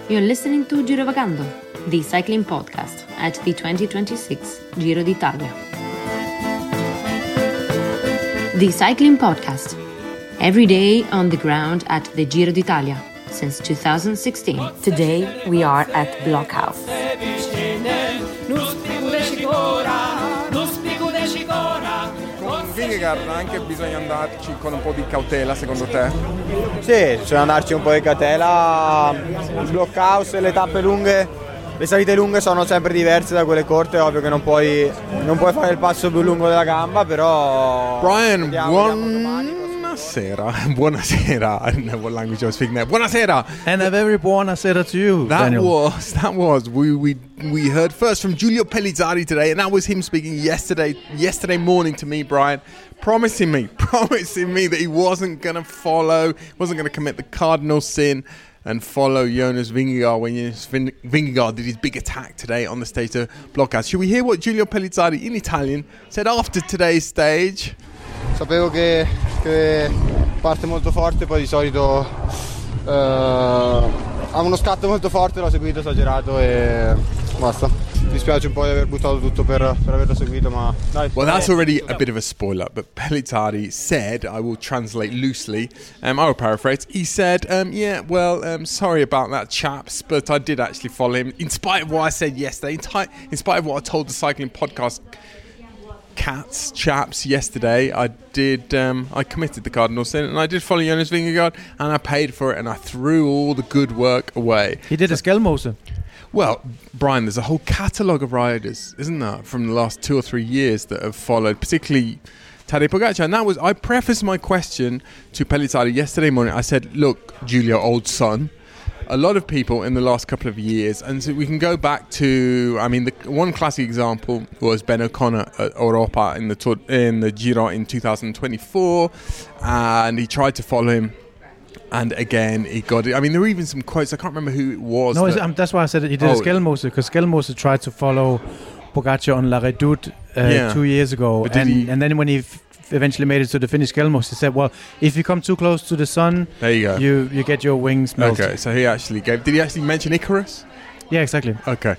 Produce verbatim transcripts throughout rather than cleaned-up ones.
You're listening to Girovagando, the cycling podcast at the twenty twenty-six Giro d'Italia. The cycling podcast, every day on the ground at the Giro d'Italia since two thousand sixteen. Today we are at Blockhouse. Vingegaard anche bisogna andarci con un po' di cautela, secondo te? Sì, bisogna andarci un po' di cautela. Il Blockhouse e le tappe lunghe, le salite lunghe sono sempre diverse da quelle corte, è ovvio che non puoi, non puoi fare il passo più lungo della gamba, però... Brian, vediamo, buonasera. Buonasera. I don't know what language I was speaking there. Buonasera. And a very buonasera to you, That Daniel. was, that was. We, we, we heard first from Giulio Pellizzari today, and that was him speaking yesterday, yesterday morning to me, Brian, promising me, promising me that he wasn't going to follow, wasn't going to commit the cardinal sin and follow Jonas Vingegaard when Jonas Vingegaard did his big attack today on the stage of Blockhouse. Should we hear what Giulio Pellizzari in Italian said after today's stage? Sapevo che, che parte molto forte, poi di solito eh, ha uno scatto molto forte, l'ho seguito esagerato e basta. Mi dispiace un po' di aver buttato tutto per, per averlo seguito, ma dai. Well, that's already a bit of a spoiler, but Pellizzari said, I will translate loosely, um, I will paraphrase, he said, um, yeah, well, um, sorry about that, chaps, but I did actually follow him, in spite of what I said yesterday, in, ti- in spite of what I told the cycling podcast cats, chaps, yesterday, I did, um, I committed the cardinal sin, and I did follow Jonas Vingegaard, and I paid for it, and I threw all the good work away. He did a Skelmose. Well, Brian, there's a whole catalogue of riders, isn't there, from the last two or three years that have followed, particularly Tadej Pogacar. And that was, I prefaced my question to Pellizzari yesterday morning. I said, look, Giulio, old son, a lot of people in the last couple of years, and so we can go back to, I mean, the one classic example was Ben O'Connor at Europa in the Tour, in the Giro in two thousand twenty-four, and he tried to follow him. And again, he got it. I mean, there were even some quotes. I can't remember who it was. No, that um, that's why I said he did Oh. a Skelmose, because Skelmose tried to follow Pogacar on La Redoute uh, Yeah. two years ago. But did And, he- and then when he f- eventually made it to the finish Skelmose, he said, well, if you come too close to the sun, There you go. you, you get your wings melted. Okay, so he actually gave. Did he actually mention Icarus? Yeah, exactly. Okay,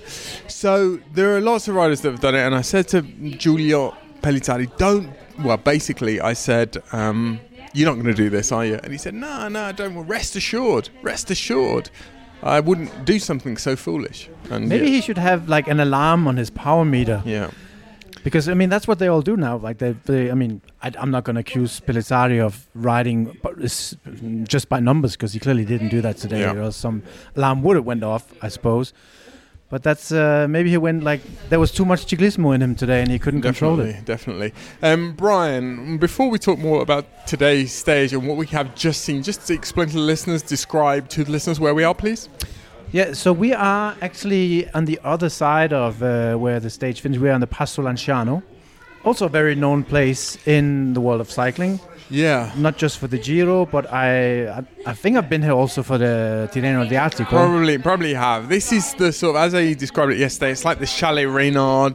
so there are lots of riders that have done it, and I said to Giulio Pellizzari, "Don't." Well, basically, I said, um, "You're not going to do this, are you?" And he said, "No, no, don't. Well, rest assured, rest assured, I wouldn't do something so foolish." And Maybe yeah, he should have like an alarm on his power meter. yeah. Because, I mean, that's what they all do now. Like, they, they I mean, I, I'm not going to accuse Pellizzari of riding but it's just by numbers, because he clearly didn't do that today. Yeah. Or else some alarm would have went off, I suppose. But that's, uh, maybe he went, like, there was too much ciclismo in him today and he couldn't control it. Definitely. Um, Brian, before we talk more about today's stage and what we have just seen, just to explain to the listeners, describe to the listeners where we are, please. Yeah, so we are actually on the other side of uh, where the stage finished. We are on the Passo Lanciano, also a very known place in the world of cycling. Yeah. Not just for the Giro, but I I, I think I've been here also for the Tirreno Adriatico. Probably, probably have. This is the sort of, as I described it yesterday, it's like the Chalet Reynard.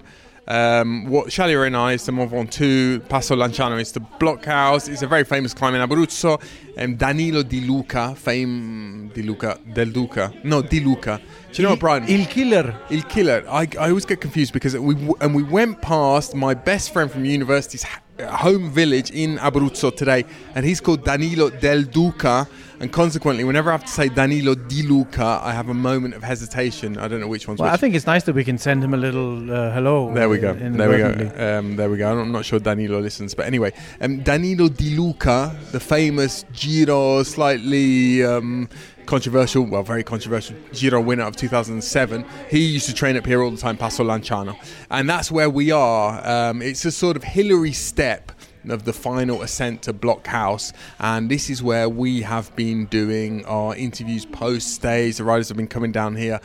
Um, what Chalet Reynard is the Mont Ventoux, Passo Lanciano is the Blockhouse. It's a very famous climb in Abruzzo. And Danilo Di Luca, fame Di Luca, Del Duca, no Di Luca. Do you know what, Brian? Il Killer. Il Killer. I, I always get confused because we w- and we went past my best friend from university's ha- home village in Abruzzo today, and he's called Danilo Del Duca, and consequently, whenever I have to say Danilo Di Luca, I have a moment of hesitation. I don't know which one's Well, which. I think it's nice that we can send him a little uh, hello. There we go. in- There we inadvertently. go. Um, there we go. I'm not sure Danilo listens, but anyway, um, Danilo Di Luca, the famous Giro, slightly um, controversial, well, very controversial Giro winner of two thousand seven. He used to train up here all the time, Passo Lanciano, and that's where we are. Um, it's a sort of Hillary step of the final ascent to Blockhouse, and this is where we have been doing our interviews post stage. The riders have been coming down here,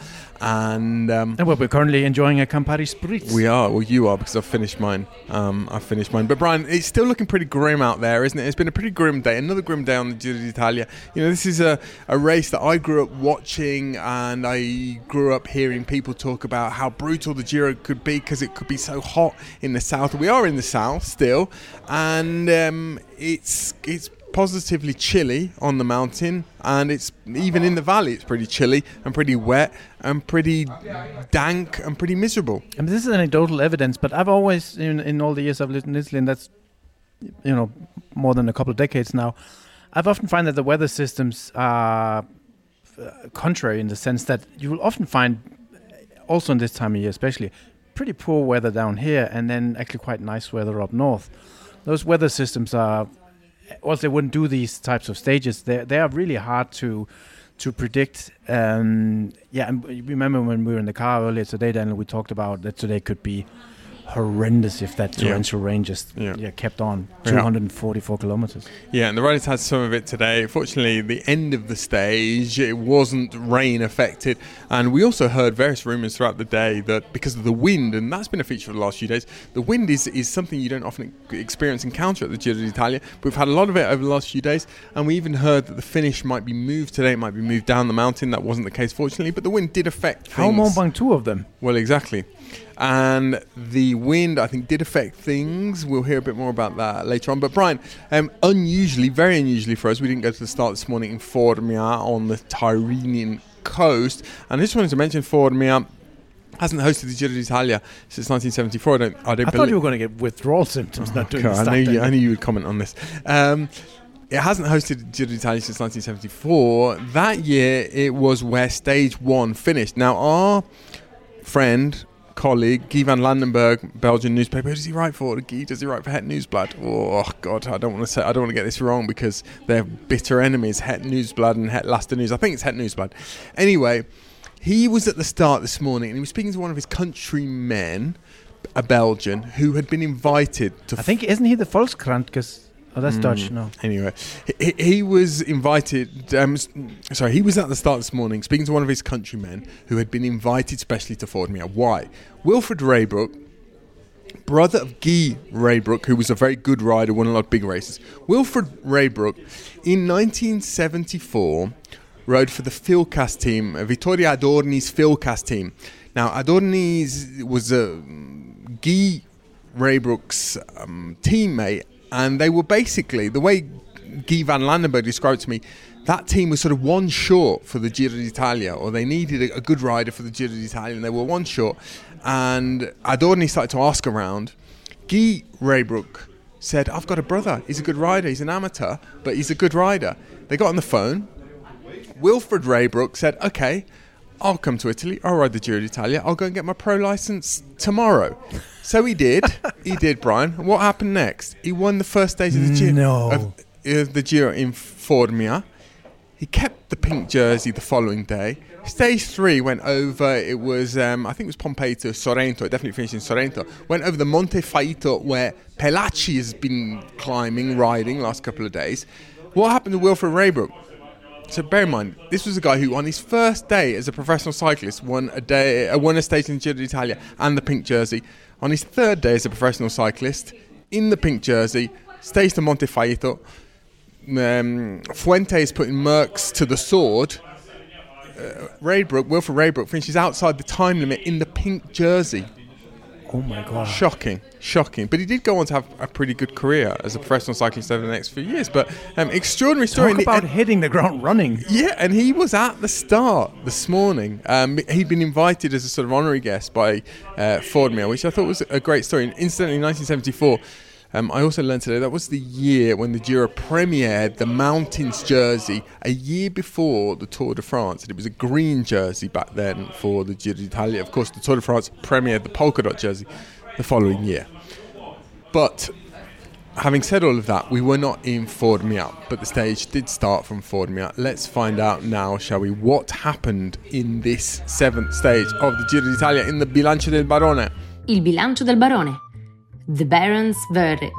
and um, And well, we're currently enjoying a Campari Spritz. we are. Well, you are, because I've finished mine. Um, I've finished mine. But Brian, it's still looking pretty grim out there, isn't it? It's been a pretty grim day. Another grim day on the Giro d'Italia. You know, this is a, a race that I grew up watching, and I grew up hearing people talk about how brutal the Giro could be because it could be so hot in the south. We are in the south still, and um, it's it's positively chilly on the mountain, and it's even in the valley it's pretty chilly and pretty wet and pretty dank and pretty miserable. I mean, this is anecdotal evidence, but I've always, in, in all the years I've lived in Italy, and that's, you know, more than a couple of decades now, I've often find that the weather systems are uh, contrary in the sense that you will often find, also in this time of year especially, pretty poor weather down here and then actually quite nice weather up north. Those weather systems are, or they wouldn't do these types of stages. They they are really hard to to predict. Um, yeah, and remember when we were in the car earlier today, Daniel, we talked about that today could be horrendous if that torrential yeah. rain just yeah. Yeah, kept on two hundred forty-four yeah. kilometers. Yeah, and the riders had some of it today. Fortunately, the end of the stage, it wasn't rain affected. And we also heard various rumours throughout the day that because of the wind, and that's been a feature for the last few days, the wind is, is something you don't often experience encounter at the Giro d'Italia. But we've had a lot of it over the last few days, and we even heard that the finish might be moved today. It might be moved down the mountain. That wasn't the case, fortunately, but the wind did affect things. How Mont Ventoux of them? Well, exactly. And the wind, I think, did affect things. We'll hear a bit more about that later on. But Brian, um, unusually, very unusually for us, we didn't go to the start this morning in Formia on the Tyrrhenian coast. And I just wanted to mention Formia hasn't hosted the Giro d'Italia since nineteen seventy-four. I don't. I, don't I thought you were going to get withdrawal symptoms. Oh, not doing God, the I knew you. I knew you would comment on this. Um, It hasn't hosted the Giro d'Italia since nineteen seventy-four. That year, it was where stage one finished. Now, our friend, colleague, Guy van Landenberg, Belgian newspaper, who does he write for? Guy, does he write for Het Nieuwsblad? Oh, God, I don't want to say, I don't want to get this wrong because they're bitter enemies, Het Nieuwsblad and Het Laatste Nieuws. I think it's Het Nieuwsblad. Anyway, he was at the start this morning and he was speaking to one of his countrymen, a Belgian, who had been invited to... I think, isn't he the Volkskrant? Because... Oh, that's mm. Dutch, no. Anyway, he, he was invited, um, sorry, he was at the start this morning speaking to one of his countrymen who had been invited specially to Formia. Why? Wilfred Raybrook, brother of Guy Raybrook, who was a very good rider, won a lot of big races. Wilfred Raybrook, in nineteen seventy-four, rode for the Philcast team, Vittorio Adorni's Philcast team. Now, Adorni's was uh, Guy Raybrook's um, teammate, and they were basically, the way Guy van Landenberg described it to me, that team was sort of one short for the Giro d'Italia, or they needed a, a good rider for the Giro d'Italia, and they were one short. And Adorni started to ask around. Guy Raybrook said, I've got a brother. He's a good rider. He's an amateur, but he's a good rider. They got on the phone. Wilfred Raybrook said, okay, I'll come to Italy. I'll ride the Giro d'Italia. I'll go and get my pro license tomorrow. So he did. He did, Brian. What happened next? He won the first stage of the Giro, no. of, of the Giro in Formia. He kept the pink jersey the following day. Stage three went over. It was, um, I think it was Pompei to Sorrento. It definitely finished in Sorrento. Went over the Monte Faito, where Pelacci has been climbing, riding last couple of days. What happened to Wilfred Raybrook? So bear in mind, this was a guy who on his first day as a professional cyclist won a day, uh, won a stage in Giro d'Italia and the pink jersey. On his third day as a professional cyclist, in the pink jersey, stays to Monte Faito. Um, Fuente is putting Merckx to the sword. Uh, Raybrook, Wilfred Raybrook finishes outside the time limit in the pink jersey. Oh my God. Shocking, shocking. But he did go on to have a pretty good career as a professional cyclist over the next few years. But um, extraordinary story. Talk about hitting the ground running. Yeah, and he was at the start this morning. Um, he'd been invited as a sort of honorary guest by uh, Formia, which I thought was a great story. And incidentally, in nineteen seventy-four, um, I also learned today that was the year when the Giro premiered the Mountains jersey, a year before the Tour de France. And it was a green jersey back then for the Giro d'Italia. Of course, the Tour de France premiered the polka dot jersey the following year. But having said all of that, we were not in Formia, but the stage did start from Formia. Let's find out now, shall we, what happened in this seventh stage of the Giro d'Italia in the Bilancio del Barone. Il Bilancio del Barone. The Baron's Verdict.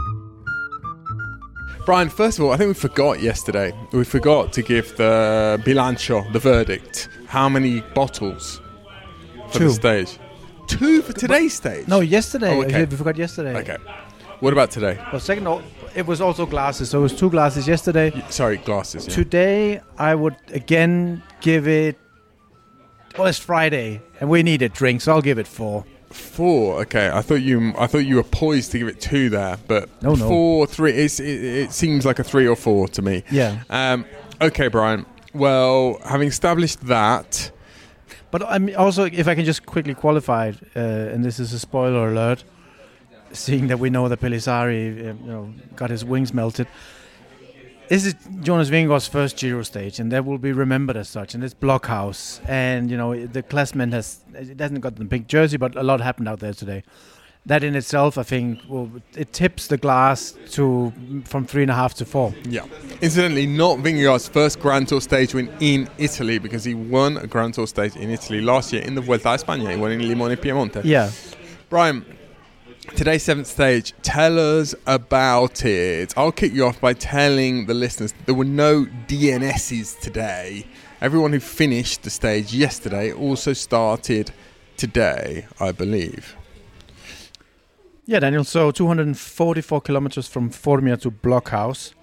Brian, first of all, I think we forgot yesterday. We forgot to give the Bilancio, the verdict. How many bottles for Two. the stage? Two for today's stage? No, yesterday. Oh, okay. We forgot yesterday. Okay. What about today? Well, second, it was also glasses. So it was two glasses yesterday. Y- Sorry, glasses. Yeah. Today, I would again give it. Well, it's Friday, and we need a drink, so I'll give it four. Four. Okay, I thought you. I thought you were poised to give it two there, but no, no. four, three. It's, it, it seems like a three or four to me. Yeah. Um, okay, Brian. Well, having established that, but I mean, also, if I can just quickly qualify it, uh, and this is a spoiler alert, seeing that we know that Pellizzari, uh, you know, got his wings melted. This is Jonas Vingegaard's first Giro stage, and that will be remembered as such. And it's Blockhouse, and you know the classman has it hasn't got the big jersey, but a lot happened out there today. That in itself, I think, well, it tips the glass to from three and a half to four. Yeah. Incidentally, not Vingegaard's first Grand Tour stage win in Italy, because he won a Grand Tour stage in Italy last year in the Vuelta a España. He won in Limone Piemonte. Yeah. Brian, today's seventh stage, tell us about it. I'll kick you off by telling the listeners that there were no D N Ss today. Everyone who finished the stage yesterday also started today, I believe. Yeah, Daniel, so two hundred forty-four kilometers from Formia to Blockhouse.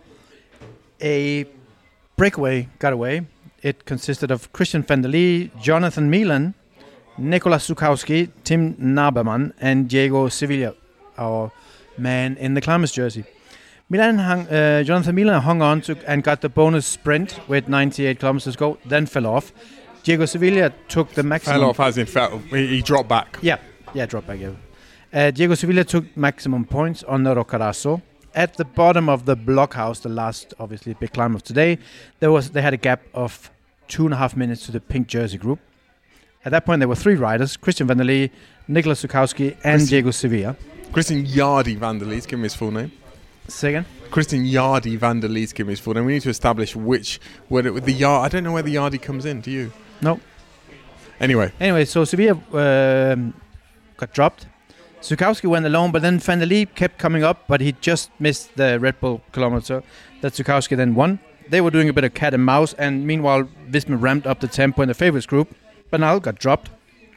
A breakaway got away. It consisted of Christian van der Lee, Jonathan Milan, Nicolas Zukowski, Tim Naberman, and Diego Sevilla, our man in the climbers jersey. Milan hung, uh, Jonathan Milan hung on to and got the bonus sprint with ninety-eight kilometers to go, then fell off. Diego Sevilla took the maximum... Fell off as in fell. He, he dropped back. Yeah, yeah, dropped back, yeah. Uh, Diego Sevilla took maximum points on the Roccaraso. At the bottom of the Blockhouse, the last, obviously, big climb of today, there was they had a gap of two and a half minutes to the pink jersey group. At that point, there were three riders, Christian van der Lee, Nicolas Zukowski, and Christian, Diego Sevilla. Christian Yardi van der Lees, give me his full name. Say again? Christian Yardi van der Lees, give me his full name. We need to establish which, whether the Yard, I don't know where the Yardi comes in, do you? No. Anyway. Anyway, so Sevilla um, got dropped. Zukowski went alone, but then Van der Lee kept coming up, but he just missed the Red Bull kilometer that Zukowski then won. They were doing a bit of cat and mouse, and meanwhile, Visma ramped up the tempo in the favorites group. Bernal got dropped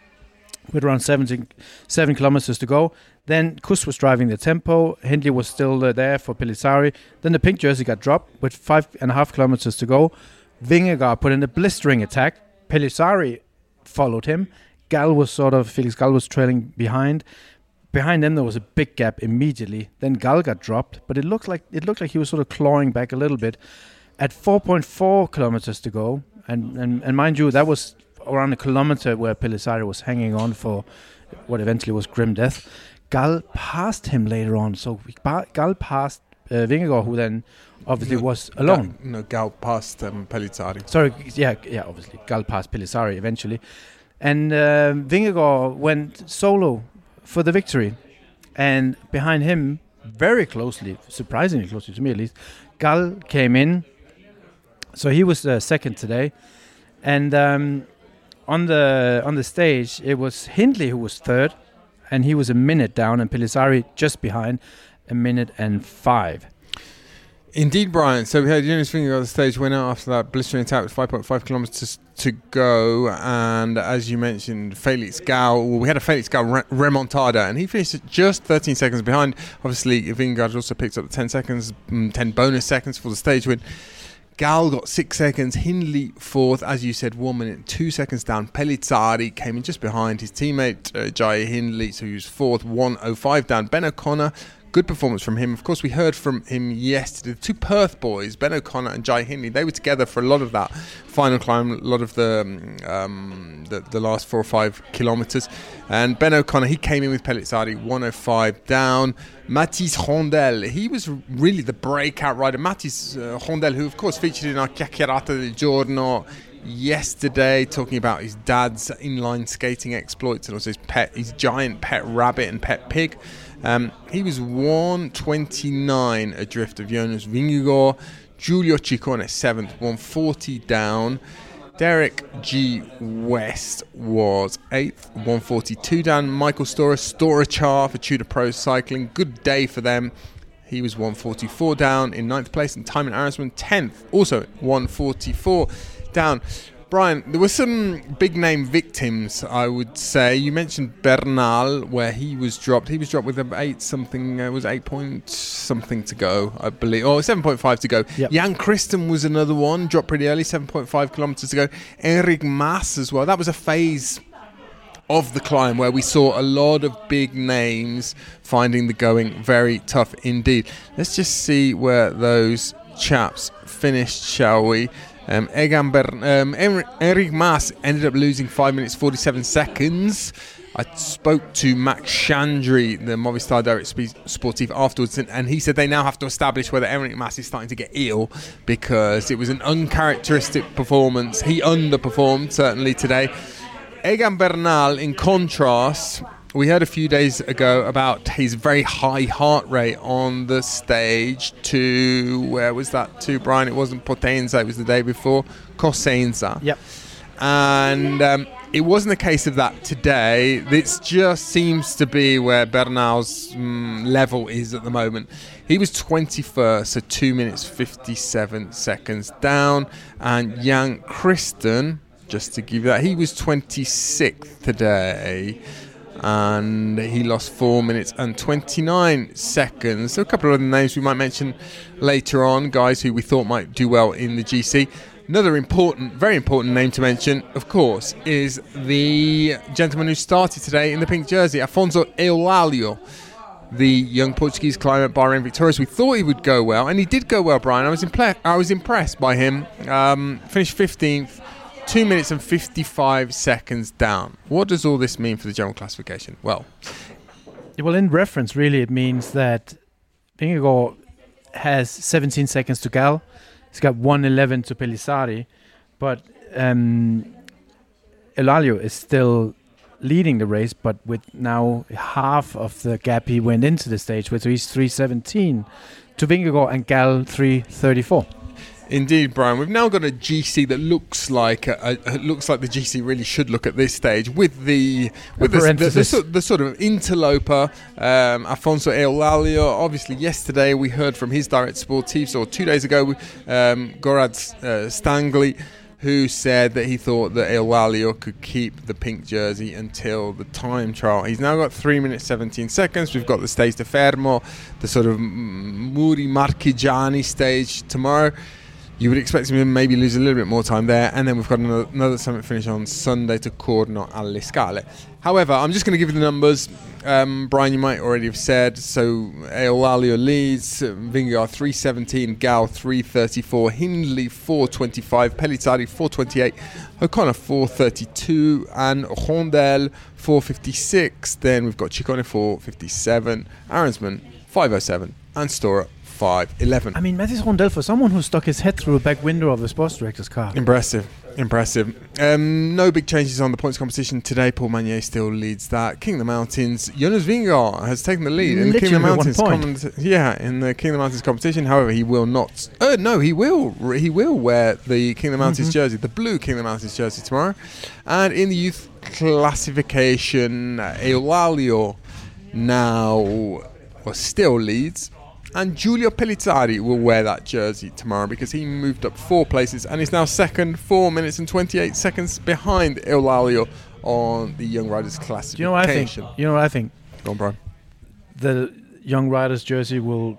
with around seventeen, seven kilometers to go. Then Kuss was driving the tempo. Hindley was still uh, there for Pellizzari. Then the pink jersey got dropped with five and a half kilometers to go. Vingegaard put in a blistering attack. Pellizzari followed him. Gal was sort of, Felix Gal was trailing behind. Behind them, there was a big gap immediately. Then Gal got dropped, but it looked like it looked like he was sort of clawing back a little bit. At four point four kilometers to go, and, and, and mind you, that was around a kilometer where Pellizzari was hanging on for what eventually was grim death. Gal passed him later on, so Gal passed uh, Vingegaard, who then obviously no, was alone. Gal, no, Gal passed um, Pellizzari. Sorry, yeah, yeah, obviously Gal passed Pellizzari eventually, and uh, Vingegaard went solo for the victory, and behind him, very closely, surprisingly closely to me at least, Gal came in. So he was uh, second today, and um, on the on the stage it was Hindley who was third, and he was a minute down, and Pellizzari just behind, a minute and five. Indeed, Brian. So we had Jonas Vingegaard on the stage winner after that blistering attack with five point five kilometres to go. And as you mentioned, Felix Gal, well, we had a Felix Gal re- remontada, and he finished just thirteen seconds behind. Obviously, Vingegaard also picked up the ten seconds, ten bonus seconds for the stage win. Gal got six seconds, Hindley fourth, as you said, one minute, two seconds down. Pellizzari came in just behind his teammate, uh, Jai Hindley, so he was fourth, one oh five down. Ben O'Connor, good performance from him. Of course, we heard from him yesterday. The two Perth boys, Ben O'Connor and Jai Hindley, they were together for a lot of that final climb, a lot of the um, the, the last four or five kilometres. And Ben O'Connor, he came in with Pellizzari, one oh five down. Mathis Rondel, he was really the breakout rider. Mathis uh, Rondel, who of course featured in our Chiacchierata del Giorno yesterday, talking about his dad's inline skating exploits and also his pet, his giant pet rabbit and pet pig. Um, he was one twenty-nine adrift of Jonas Vingegaard. Giulio Ciccone seventh, one forty down. Derek G. West was eighth, one forty-two down. Michael Storer, Storachar for Tudor Pro Cycling. Good day for them. He was one forty-four down in ninth place. And Tymon Arisman, tenth, also one forty-four down. Brian, there were some big name victims, I would say. You mentioned Bernal, where he was dropped. He was dropped with eight something, uh, was eight point something to go, I believe. Oh, seven point five to go. Yep. Jan Christen was another one, dropped pretty early, seven point five kilometres to go. Enric Mas as well. That was a phase of the climb, where we saw a lot of big names finding the going very tough indeed. Let's just see where those chaps finished, shall we? Um, Egan Bern- um, Enric Mas ended up losing five minutes forty-seven seconds. I spoke to Max Chandri, the Movistar Direct Sportif, afterwards, and, and he said they now have to establish whether Enric Mas is starting to get ill, because it was an uncharacteristic performance. He underperformed, certainly, today. Egan Bernal, in contrast, we heard a few days ago about his very high heart rate on the stage to, where was that to, Brian? It wasn't Potenza, it was the day before, Cosenza. Yep. And um, it wasn't a case of that today. This just seems to be where Bernal's um, level is at the moment. He was twenty-first, so two minutes fifty-seven seconds down. And Jan Christen, just to give you that, he was twenty-sixth today. And he lost four minutes and twenty-nine seconds. So a couple of other names we might mention later on, guys who we thought might do well in the G C. Another important, very important name to mention, of course, is the gentleman who started today in the pink jersey, Afonso Eulalia, the young Portuguese climber at Bahrain Victorious. We thought he would go well, and he did go well, Brian. I was, imple- I was impressed by him. Um, finished fifteenth, two minutes and fifty-five seconds down. What does all this mean for the general classification? Well, well, in reference, really, it means that Vingegaard has seventeen seconds to Gal. He's got one eleven to Pellizzari, but um, Eulalia is still leading the race, but with now half of the gap he went into the stage with. So he's three seventeen to Vingegaard and Gal three thirty-four. Indeed, Brian. We've now got a G C that looks like a, a, looks like the G C really should look at this stage, with the with the, the, the, the, the sort of interloper, um, Afonso Eulalia. Obviously, yesterday we heard from his Direct Sportifs, or two days ago, um, Gorad uh, Stangli, who said that he thought that Eulalia could keep the pink jersey until the time trial. He's now got three minutes seventeen seconds. We've got the stage de Fermo, the sort of Muri Marchigiani stage tomorrow. You would expect him to maybe lose a little bit more time there, and then we've got another, another summit finish on Sunday to Corno alle Scale. However, I'm just going to give you the numbers. Um, Brian, you might already have said, so Eulalia leads, Vingegaard three seventeen, Gal three thirty-four, Hindley four twenty-five, Pellizzari four twenty-eight, O'Connor four thirty-two, and Rondel four fifty-six. Then we've got Ciccone four fifty-seven, Arensman five oh seven, and Stora five eleven. I mean, Mathis Rondel, for someone who stuck his head through a back window of a sports director's car. Impressive, impressive. Um, no big changes on the points competition today. Paul Magnier still leads that. King of the Mountains, Jonas Vingegaard has taken the lead in the King of the Mountains. Com- yeah, in the King of the Mountains competition. However, he will not. Uh, no, he will. He will wear the King of the Mountains mm-hmm. jersey, the blue King of the Mountains jersey tomorrow. And in the youth classification, Eulalia now well, still leads. And Giulio Pellizzari will wear that jersey tomorrow because he moved up four places and is now second, four minutes and twenty-eight seconds behind Eulalia on the Young Riders classification. You know what I think? You know what I think? Go on, Brian. The Young Riders jersey will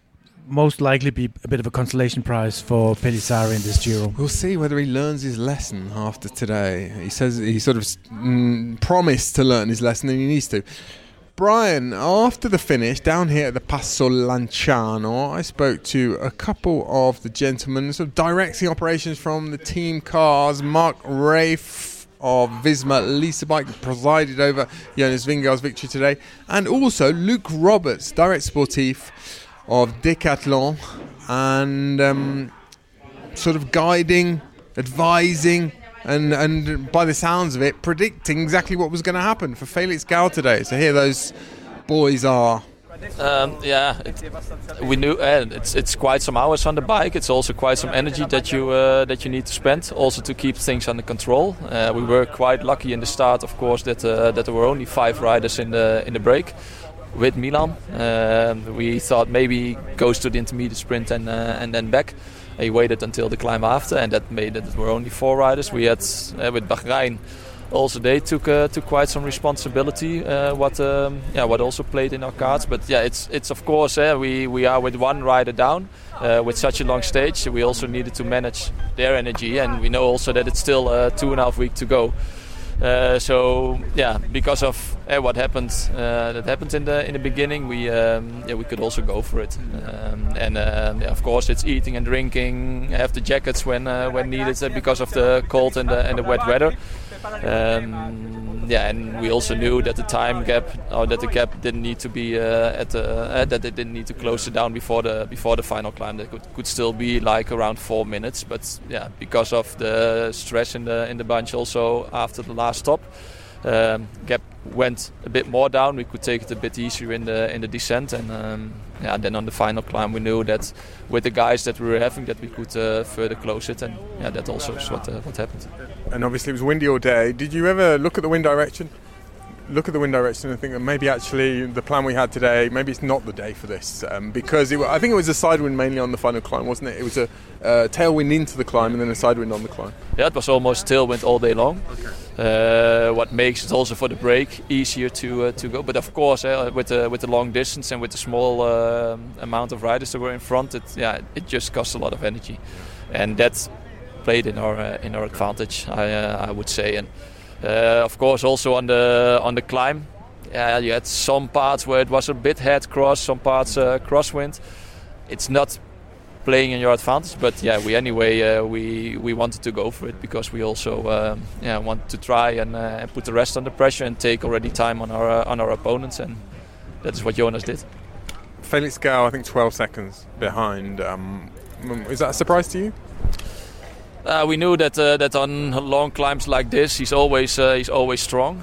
most likely be a bit of a consolation prize for Pellizzari in this Giro. We'll see whether he learns his lesson after today. He says he sort of mm, promised to learn his lesson, and he needs to. Brian, after the finish, down here at the Passo Lanciano, I spoke to a couple of the gentlemen sort of directing operations from the team cars. Mark Rafe of Visma Lease Bike presided over Jonas Vingegaard's victory today. And also Luke Roberts, Direct Sportif of Decathlon, and um, sort of guiding, advising, And and by the sounds of it, predicting exactly what was going to happen for Felix Gal today. So here those boys are. Um, yeah, it, we knew uh, it's it's quite some hours on the bike. It's also quite some energy that you uh, that you need to spend, also to keep things under control. Uh, we were quite lucky in the start, of course, that uh, that there were only five riders in the in the break with Milan. Uh, we thought maybe he goes to the intermediate sprint and uh, and then back. He waited until the climb after, and that made it. There were only four riders. We had uh, with Bahrain. Also, they took uh, took quite some responsibility. Uh, what um, yeah, what also played in our cards. But yeah, it's it's of course uh, we we are with one rider down uh, with such a long stage. We also needed to manage their energy, and we know also that it's still uh, two and a half weeks to go. Uh, so yeah, because of uh, what happened, uh, that happened in the in the beginning, we um, yeah we could also go for it. Um, and uh, yeah, of course, it's eating and drinking. Have the jackets when uh, when needed uh, because of the cold and the and the wet weather. Um, yeah, and we also knew that the time gap, or that the gap didn't need to be uh, at the, uh, that they didn't need to close it down before the before the final climb. That could could still be like around four minutes. But yeah, because of the stress in the in the bunch, also after the last stop, um, gap went a bit more down. We could take it a bit easier in the in the descent, and um, yeah, then on the final climb we knew that with the guys that we were having, that we could uh, further close it, and yeah, that also is what uh, what happened. And obviously it was windy all day. Did you ever look at the wind direction? Look at the wind direction and think that maybe actually the plan we had today, maybe it's not the day for this, um, because it, I think it was a side wind mainly on the final climb, wasn't it? It was a uh, tailwind into the climb and then a side wind on the climb. Yeah, it was almost tailwind all day long. Okay. Uh, what makes it also for the break easier to uh, to go. But of course, uh, with the with the long distance and with the small uh, amount of riders that were in front, it yeah it just costs a lot of energy, and that played in our uh, in our advantage, I uh, I would say. And Uh, of course, also on the on the climb, yeah, you had some parts where it was a bit head cross, some parts uh, crosswind. It's not playing in your advantage, but yeah, we anyway uh, we we wanted to go for it because we also uh, yeah want to try and, uh, and put the rest under pressure and take already time on our uh, on our opponents, and that is what Jonas did. Felix Gall, I think twelve seconds behind. Um, is that a surprise to you? Uh, we knew that uh, that on long climbs like this, he's always uh, he's always strong.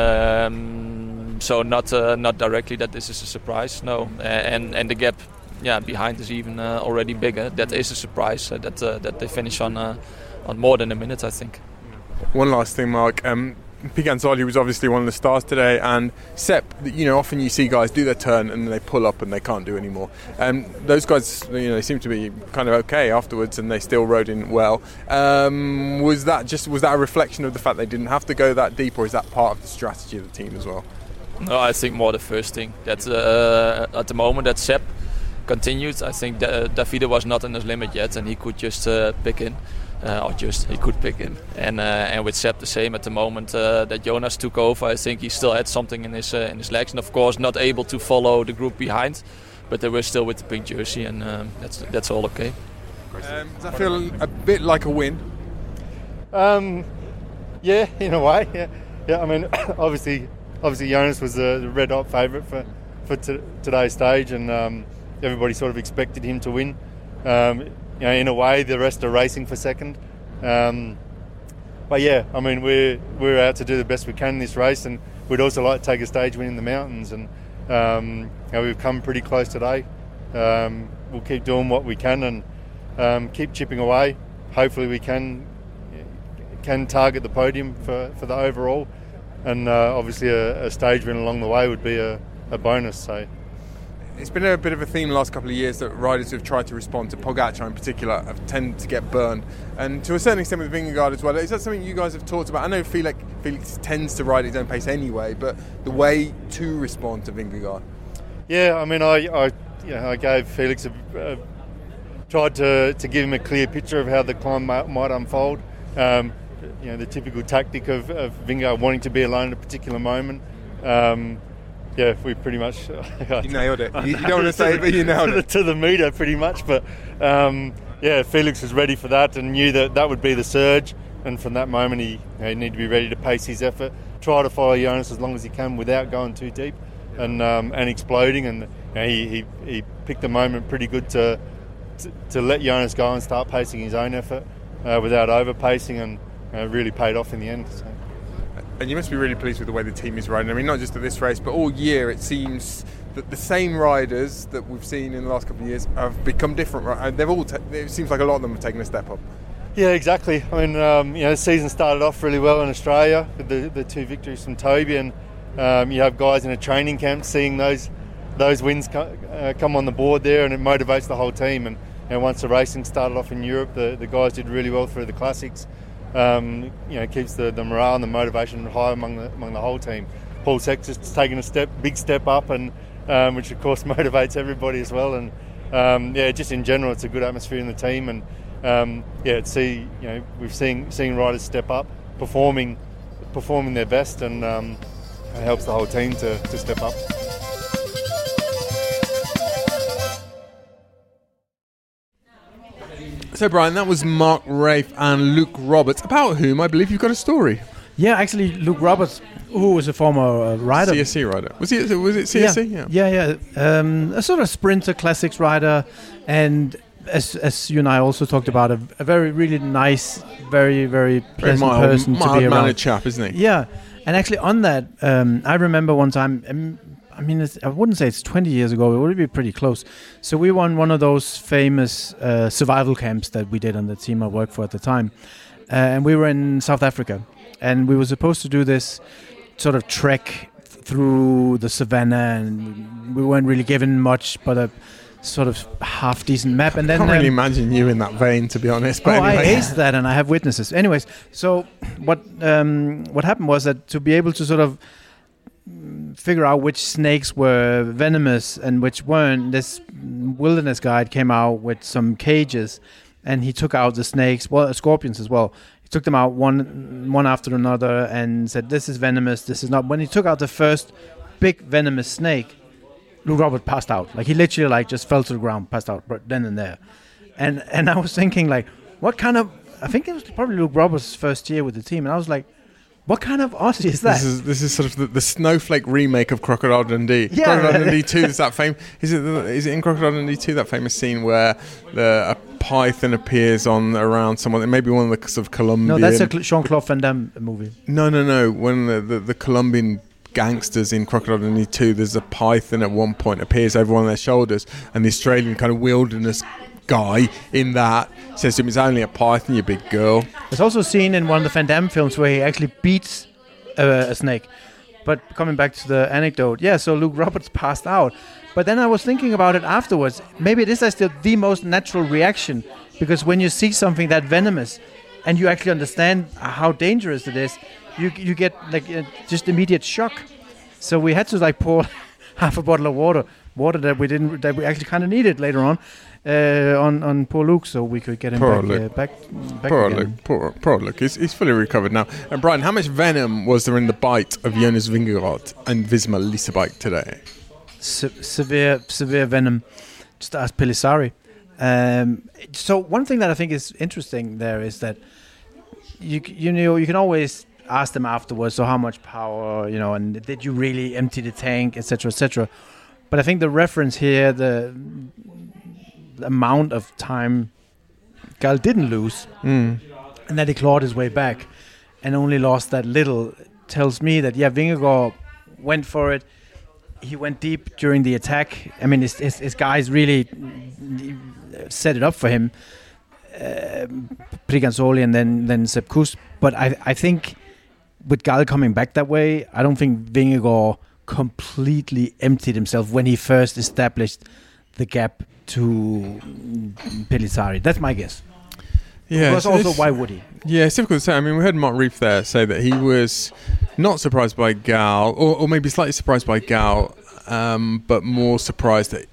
Um, so not uh, not directly that this is a surprise. No, uh, and and the gap, yeah, behind is even uh, already bigger. That is a surprise. Uh, that uh, that they finish on uh, on more than a minute, I think. One last thing, Mark. Um, Pete Gansoli was obviously one of the stars today, and Sepp, you know, often you see guys do their turn and then they pull up and they can't do anymore. Um, those guys, you know, they seem to be kind of okay afterwards, and they still rode in well. Um, was that just was that a reflection of the fact they didn't have to go that deep, or is that part of the strategy of the team as well? No, I think more the first thing. That uh, at the moment that Sepp continued, I think that Davide was not in his limit yet, and he could just uh, pick in. Uh, or just he could pick in, and uh, and with Sepp the same at the moment uh, that Jonas took over. I think he still had something in his uh, in his legs, and of course not able to follow the group behind, but they were still with the pink jersey, and um, that's that's all okay. Um, does that feel a bit like a win? Um, yeah, in a way. Yeah, yeah. I mean, obviously, obviously Jonas was the, the red hot favourite for for t- today's stage, and um, everybody sort of expected him to win. Um, You know, in a way, the rest are racing for second. Um, but yeah, I mean, we're we're out to do the best we can in this race, and we'd also like to take a stage win in the mountains. And um, you know, we've come pretty close today. Um, we'll keep doing what we can and um, keep chipping away. Hopefully, we can can target the podium for, for the overall. And uh, obviously, a, a stage win along the way would be a, a bonus. So. It's been a bit of a theme the last couple of years that riders who have tried to respond to Pogacar in particular have tended to get burned, and to a certain extent with Vingegaard as well. Is that something you guys have talked about? I know Felix, Felix tends to ride his own pace anyway, but the way to respond to Vingegaard. Yeah, I mean, I I, you know, I gave Felix a, a tried to to give him a clear picture of how the climb might, might unfold. Um, you know, the typical tactic of, of Vingegaard wanting to be alone at a particular moment. Um, Yeah, we pretty much... You nailed it. You, you don't want to say it, but you nailed to it. The, to the metre, pretty much. But, um, yeah, Felix was ready for that and knew that that would be the surge. And from that moment, he, you know, he needed to be ready to pace his effort, try to follow Jonas as long as he can without going too deep and um, and exploding. And you know, he, he, he picked a moment pretty good to, to to let Jonas go and start pacing his own effort uh, without over-pacing, and uh, really paid off in the end. So. And you must be really pleased with the way the team is riding. I mean, not just at this race, but all year it seems that the same riders that we've seen in the last couple of years have become different. Right? They've all. Ta- it seems like a lot of them have taken a step up. Yeah, exactly. I mean, um, you know, the season started off really well in Australia with the, the two victories from Toby, and um, you have guys in a training camp seeing those those wins co- uh, come on the board there, and it motivates the whole team. And you know, once the racing started off in Europe, the, the guys did really well through the classics. Um, you know, keeps the, the morale and the motivation high among the among the whole team. Paul Sexton's taken a step, big step up, and um, which of course motivates everybody as well. And um, yeah, just in general, it's a good atmosphere in the team. And um, yeah, to see, you know, we've seen seen riders step up, performing performing their best, and um, it helps the whole team to, to step up. So, Brian, that was Mark Rafe and Luke Roberts, about whom I believe you've got a story. Yeah, actually, Luke Roberts, who was a former uh, rider. C S C rider. Was he? Was it C S C? Yeah, yeah, yeah. yeah. Um, a sort of sprinter, classics rider, and as as you and I also talked about, a, a very, really nice, very, very pleasant very mild, person mild to be around. mannered chap, isn't he? Yeah, and actually on that, um, I remember one time. Um, I mean, it's, I wouldn't say it's twenty years ago. It would be pretty close. So we won one of those famous uh, survival camps that we did on the team I worked for at the time, uh, and we were in South Africa, and we were supposed to do this sort of trek through the savannah, and we weren't really given much, but a sort of half decent map. And I then can't really um, imagine you in that vein, to be honest. But oh, anyway. I aced that, and I have witnesses. Anyways, so what um, what happened was that to be able to sort of figure out which snakes were venomous and which weren't, this wilderness guide came out with some cages, and he took out the snakes, well, scorpions as well. He took them out one one after another and said, this is venomous, this is not. When he took out the first big venomous snake, Luke Robert passed out. Like, he literally like just fell to the ground, passed out right then and there. And and I was thinking, like, what kind of, I think it was probably Luke Roberts' first year with the team, and I was like, what kind of Aussie is that? This is this is sort of the, the snowflake remake of Crocodile Dundee. Yeah. Crocodile Dundee two is that fame. Is it the, is it in Crocodile Dundee two that famous scene where the a python appears on around someone? Maybe one of the sort of Colombian. No, that's a Cl- Jean-Claude Van Damme movie. No, no, no. When the, the, the Colombian gangsters in Crocodile Dundee two, there's a python at one point appears over one of their shoulders, and the Australian kind of wilderness guy in that says to him, it's only a python, you big girl. There's also a scene in one of the Van Damme films where he actually beats uh, a snake. But coming back to the anecdote, yeah, so Luke Roberts passed out. But then I was thinking about it afterwards. Maybe this is still the most natural reaction, because when you see something that venomous and you actually understand how dangerous it is, you you get like uh, just immediate shock. So we had to like pour half a bottle of water, water that we didn't, that we actually kind of needed later on, uh, on on poor Luke, so we could get him Poor back, Luke. uh, back, back Poor again. Luke, poor, poor Luke. He's, he's fully recovered now. And Brian, how much venom was there in the bite of Jonas Vingegaard and Visma Leasebike today? Se- severe, severe venom. Just ask Pellizzari. Um, so one thing that I think is interesting there is that you c- you know you can always ask them afterwards. So how much power, you know, and did you really empty the tank, et cetera, et cetera. But I think the reference here, the, the amount of time Gal didn't lose, Mm. and that he clawed his way back, and only lost that little, tells me that yeah, Vingegaard went for it. He went deep during the attack. I mean, his, his, his guys really set it up for him. Uh, Briganzoli and then then Sepp Kuss. But I I think with Gal coming back that way, I don't think Vingegaard completely emptied himself when he first established the gap to Pellizzari. That's my guess. Yeah. Because so also, this- why would he? Yeah, it's difficult to say. I mean, we heard Mark Reef there say that he was not surprised by Gal, or, or maybe slightly surprised by Gal, um, but more surprised that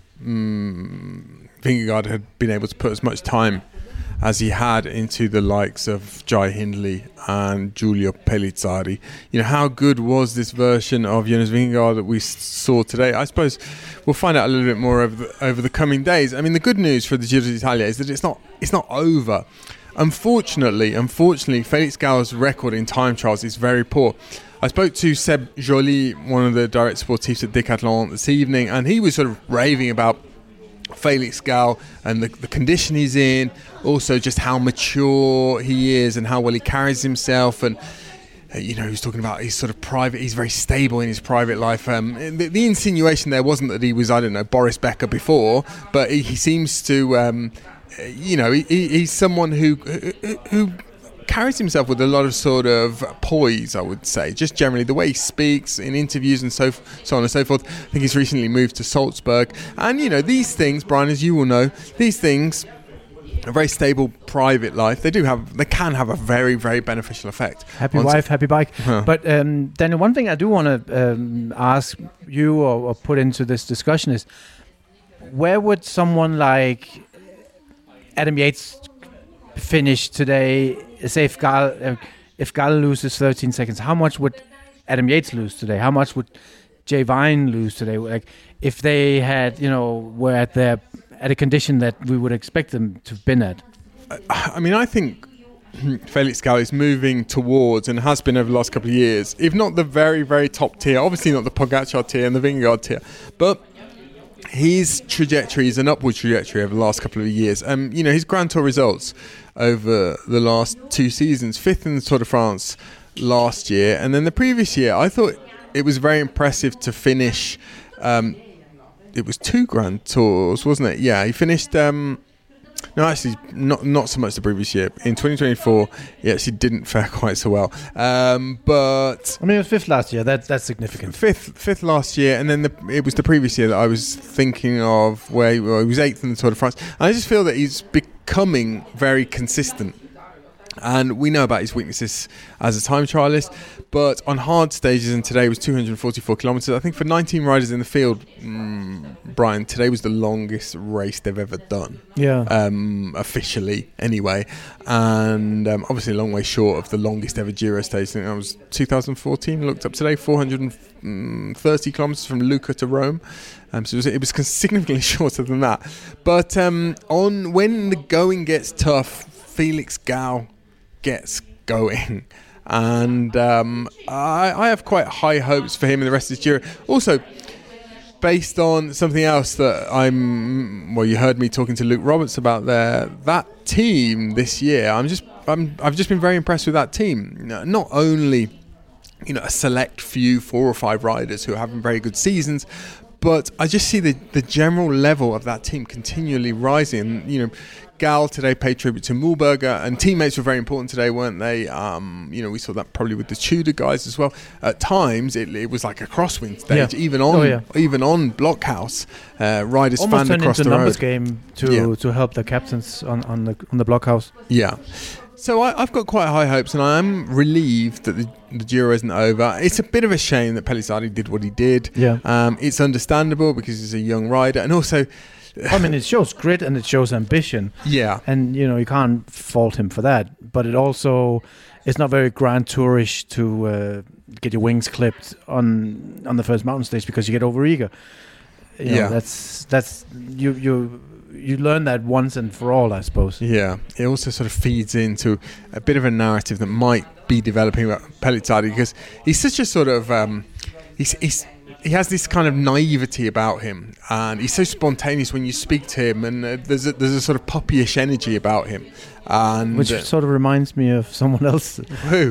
um, Vingegaard had been able to put as much time as he had into the likes of Jai Hindley and Giulio Pellizzari. You know, how good was this version of Jonas Vingegaard that we s- saw today? I suppose we'll find out a little bit more over the, over the coming days. I mean, the good news for the Giro d'Italia is that it's not it's not over. Unfortunately, unfortunately, Felix Gal's record in time trials is very poor. I spoke to Seb Joly, one of the direct sportifs at Decathlon this evening, and he was sort of raving about Felix Gal and the, the condition he's in, also just how mature he is and how well he carries himself, and uh, you know, he was talking about his sort of private, he's very stable in his private life. Um, the, the insinuation there wasn't that he was, I don't know, Boris Becker before, but he, he seems to, um, you know, he, he's someone who, who who carries himself with a lot of sort of poise, I would say, just generally the way he speaks in interviews and so so on and so forth. I think he's recently moved to Salzburg, and you know, these things, Brian, as you will know, these things, a very stable private life, they do have, they can have a very, very beneficial effect. Happy on wife, happy bike. Huh. But um, Daniel, one thing I do want to um, ask you or, or put into this discussion is, where would someone like Adam Yates finish today? Say if Gal, uh, if Gal loses thirteen seconds, how much would Adam Yates lose today? How much would Jay Vine lose today? Like, if they had, you know, were at their at a condition that we would expect them to have been at. I mean, I think Felix Gal is moving towards, and has been over the last couple of years, if not the very, very top tier, obviously not the Pogacar tier and the Vingegaard tier, but his trajectory is an upward trajectory over the last couple of years. Um, you know, his Grand Tour results over the last two seasons, fifth in the Tour de France last year, and then the previous year, I thought it was very impressive to finish. Um, it was two Grand Tours, wasn't it? Yeah, he finished. Um, no, actually, not not so much the previous year. In twenty twenty-four, he actually didn't fare quite so well. Um, but I mean, it was fifth last year. That that's significant. Fifth, fifth last year, and then the, it was the previous year that I was thinking of, where he, well, he was eighth in the Tour de France. And I just feel that he's becoming very consistent. And we know about his weaknesses as a time trialist, but on hard stages, and today was two hundred forty-four kilometres. I think for nineteen riders in the field, mm, Brian, today was the longest race they've ever done. Yeah. Um, officially, anyway. And um, obviously a long way short of the longest ever Giro stage. I think that was two thousand fourteen, looked up today, four hundred thirty kilometres from Lucca to Rome. Um, so it was, it was significantly shorter than that. But um, on when the going gets tough, Felix Gal gets going, and um, I, I have quite high hopes for him in the rest of this Giro. Also, based on something else that I'm, well, you heard me talking to Luke Roberts about there. That team this year, I'm just, I'm, I've just been very impressed with that team. Not only, you know, a select few, four or five riders who are having very good seasons, but I just see the the general level of that team continually rising. You know, Gal today paid tribute to Mühlberger, and teammates were very important today, weren't they? Um, you know, we saw that probably with the Tudor guys as well. At times, it, it was like a crosswind stage, yeah. even on oh, yeah. even on Blockhouse. Uh, riders almost fanned across into the a numbers road. game to Yeah. to help the captains on, on the on the Blockhouse. Yeah. So I, I've got quite high hopes, and I am relieved that the, the Giro isn't over. It's a bit of a shame that Pellizzari did what he did. Yeah. Um, it's understandable because he's a young rider, and also, I mean, it shows grit and it shows ambition. yeah, And, you know, you can't fault him for that. But it also, it's not very Grand Tourish to uh, get your wings clipped on on the first mountain stage because you get overeager. You know, Yeah. That's, that's, you, you, you learn that once and for all, I suppose. yeah. It also sort of feeds into a bit of a narrative that might be developing about Pellizzari, because he's such a sort of um, he's he's. He has this kind of naivety about him, and he's so spontaneous when you speak to him, and uh, there's a, there's a sort of puppyish energy about him. And Which uh, sort of reminds me of someone else. who?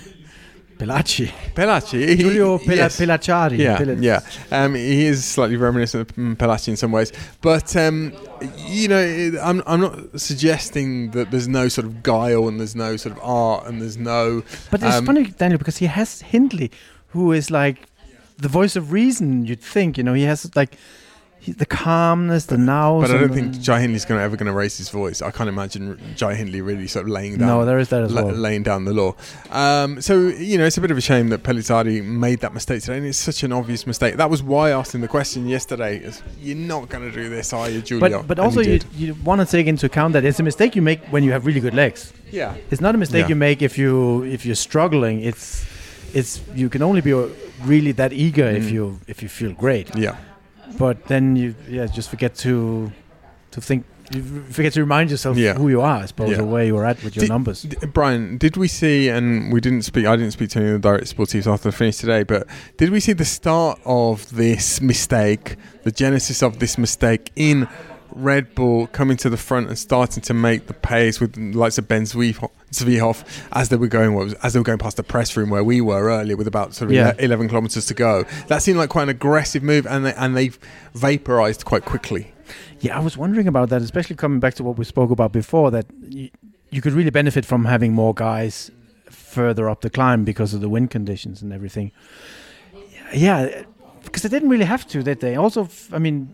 Pelacci. Pelacci. He- Giulio Pela- yes. Pelacciari. Yeah, Pela- yeah. Um, he is slightly reminiscent of mm, Pelacci in some ways, but um, you know, it, I'm I'm not suggesting that there's no sort of guile and there's no sort of art and there's no. But it's um, funny, Daniel, because he has Hindley, who is like the voice of reason, you'd think. You know, he has like he, the calmness, the now. But I don't think Jai Hindley's going to ever going to raise his voice. I can't imagine Jai Hindley really sort of laying down. No, there is that as la- well. laying down the law. Um, so you know, it's a bit of a shame that Pellizzari made that mistake today, and it's such an obvious mistake. That was why I asked him the question yesterday: is, "You're not going to do this, are you, Giulio?" But but And also he you did. you want to take into account that it's a mistake you make when you have really good legs. yeah, It's not a mistake Yeah. you make if you if you're struggling. It's it's you can only be uh, really that eager if Mm. you if you feel great. yeah. But then you yeah just forget to to think you forget to remind yourself Yeah. who you are, I suppose, Yeah. or where you are at with your Did- numbers. D- Brian, did we see, and we didn't speak, I didn't speak to any of the direct sportifs after the finish today, but did we see the start of this mistake, the genesis of this mistake in Red Bull coming to the front and starting to make the pace with the likes of Ben Zwiehoff, Zwiehoff as they were going, what was, as they were going past the press room where we were earlier with about sort of Yeah. ele- eleven kilometres to go? That seemed like quite an aggressive move, and they, and they've vaporised quite quickly. Yeah, I was wondering about that, especially coming back to what we spoke about before, that y- you could really benefit from having more guys further up the climb because of the wind conditions and everything. Yeah, because they didn't really have to, did they? Also, f- I mean,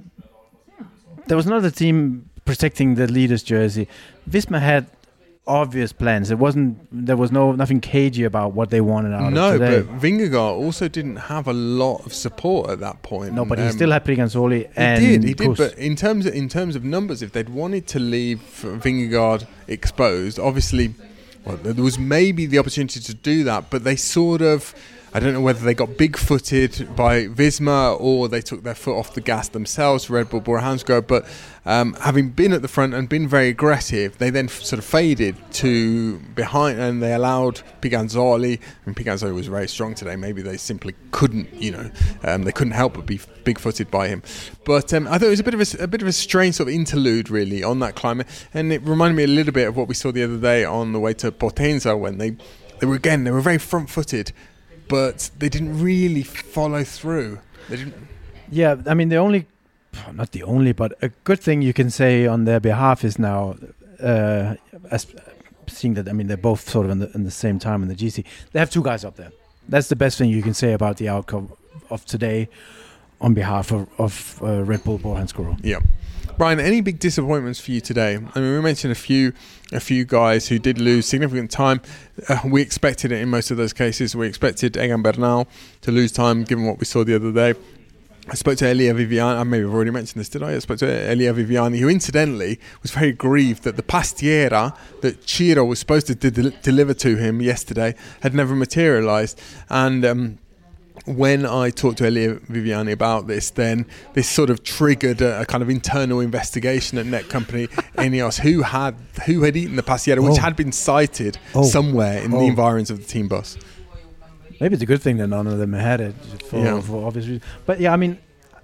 there was another team protecting the leader's jersey. Visma had obvious plans. It wasn't. There was no nothing cagey about what they wanted out No, of today. but Vingegaard also didn't have a lot of support at that point. No, but he Um, still had Priganzoli He and did, he did. Kuss. But in terms of, in terms of numbers, if they'd wanted to leave Vingegaard exposed, obviously well, there was maybe the opportunity to do that, but they sort of, I don't know whether they got big-footed by Visma or they took their foot off the gas themselves, Red Bull Bora Hansgrohe, but um, having been at the front and been very aggressive, they then f- sort of faded to behind and they allowed Piganzoli, and Piganzoli was very strong today, maybe they simply couldn't, you know, um, they couldn't help but be f- big-footed by him. But um, I thought it was a bit of a, a bit of a strange sort of interlude, really, on that climate, and it reminded me a little bit of what we saw the other day on the way to Potenza when they, they were, again, they were very front-footed, but they didn't really follow through. They didn't. Yeah, I mean, the only, not the only, but a good thing you can say on their behalf is now, uh, as seeing that, I mean, they're both sort of in the, in the same time in the G C. They have two guys up there. That's the best thing you can say about the outcome of today on behalf of, of uh, Red Bull Bora Hansgrohe. Yeah. Brian, any big disappointments for you today? I mean, we mentioned a few a few guys who did lose significant time. Uh, we expected it in most of those cases. We expected Egan Bernal to lose time, given what we saw the other day. I spoke to Elia Viviani. I maybe I've already mentioned this, did I? I spoke to Elia Viviani, who incidentally was very grieved that the pastiera that Ciro was supposed to de- deliver to him yesterday had never materialised. And um, when I talked to Elia Viviani about this, then this sort of triggered a, a kind of internal investigation at Netcompany Ineos, who had who had eaten the pastiera, which oh. had been cited oh. somewhere in oh. the environs of the team bus. Maybe it's a good thing that none of them had it for, yeah. for obvious reasons. But yeah, I mean,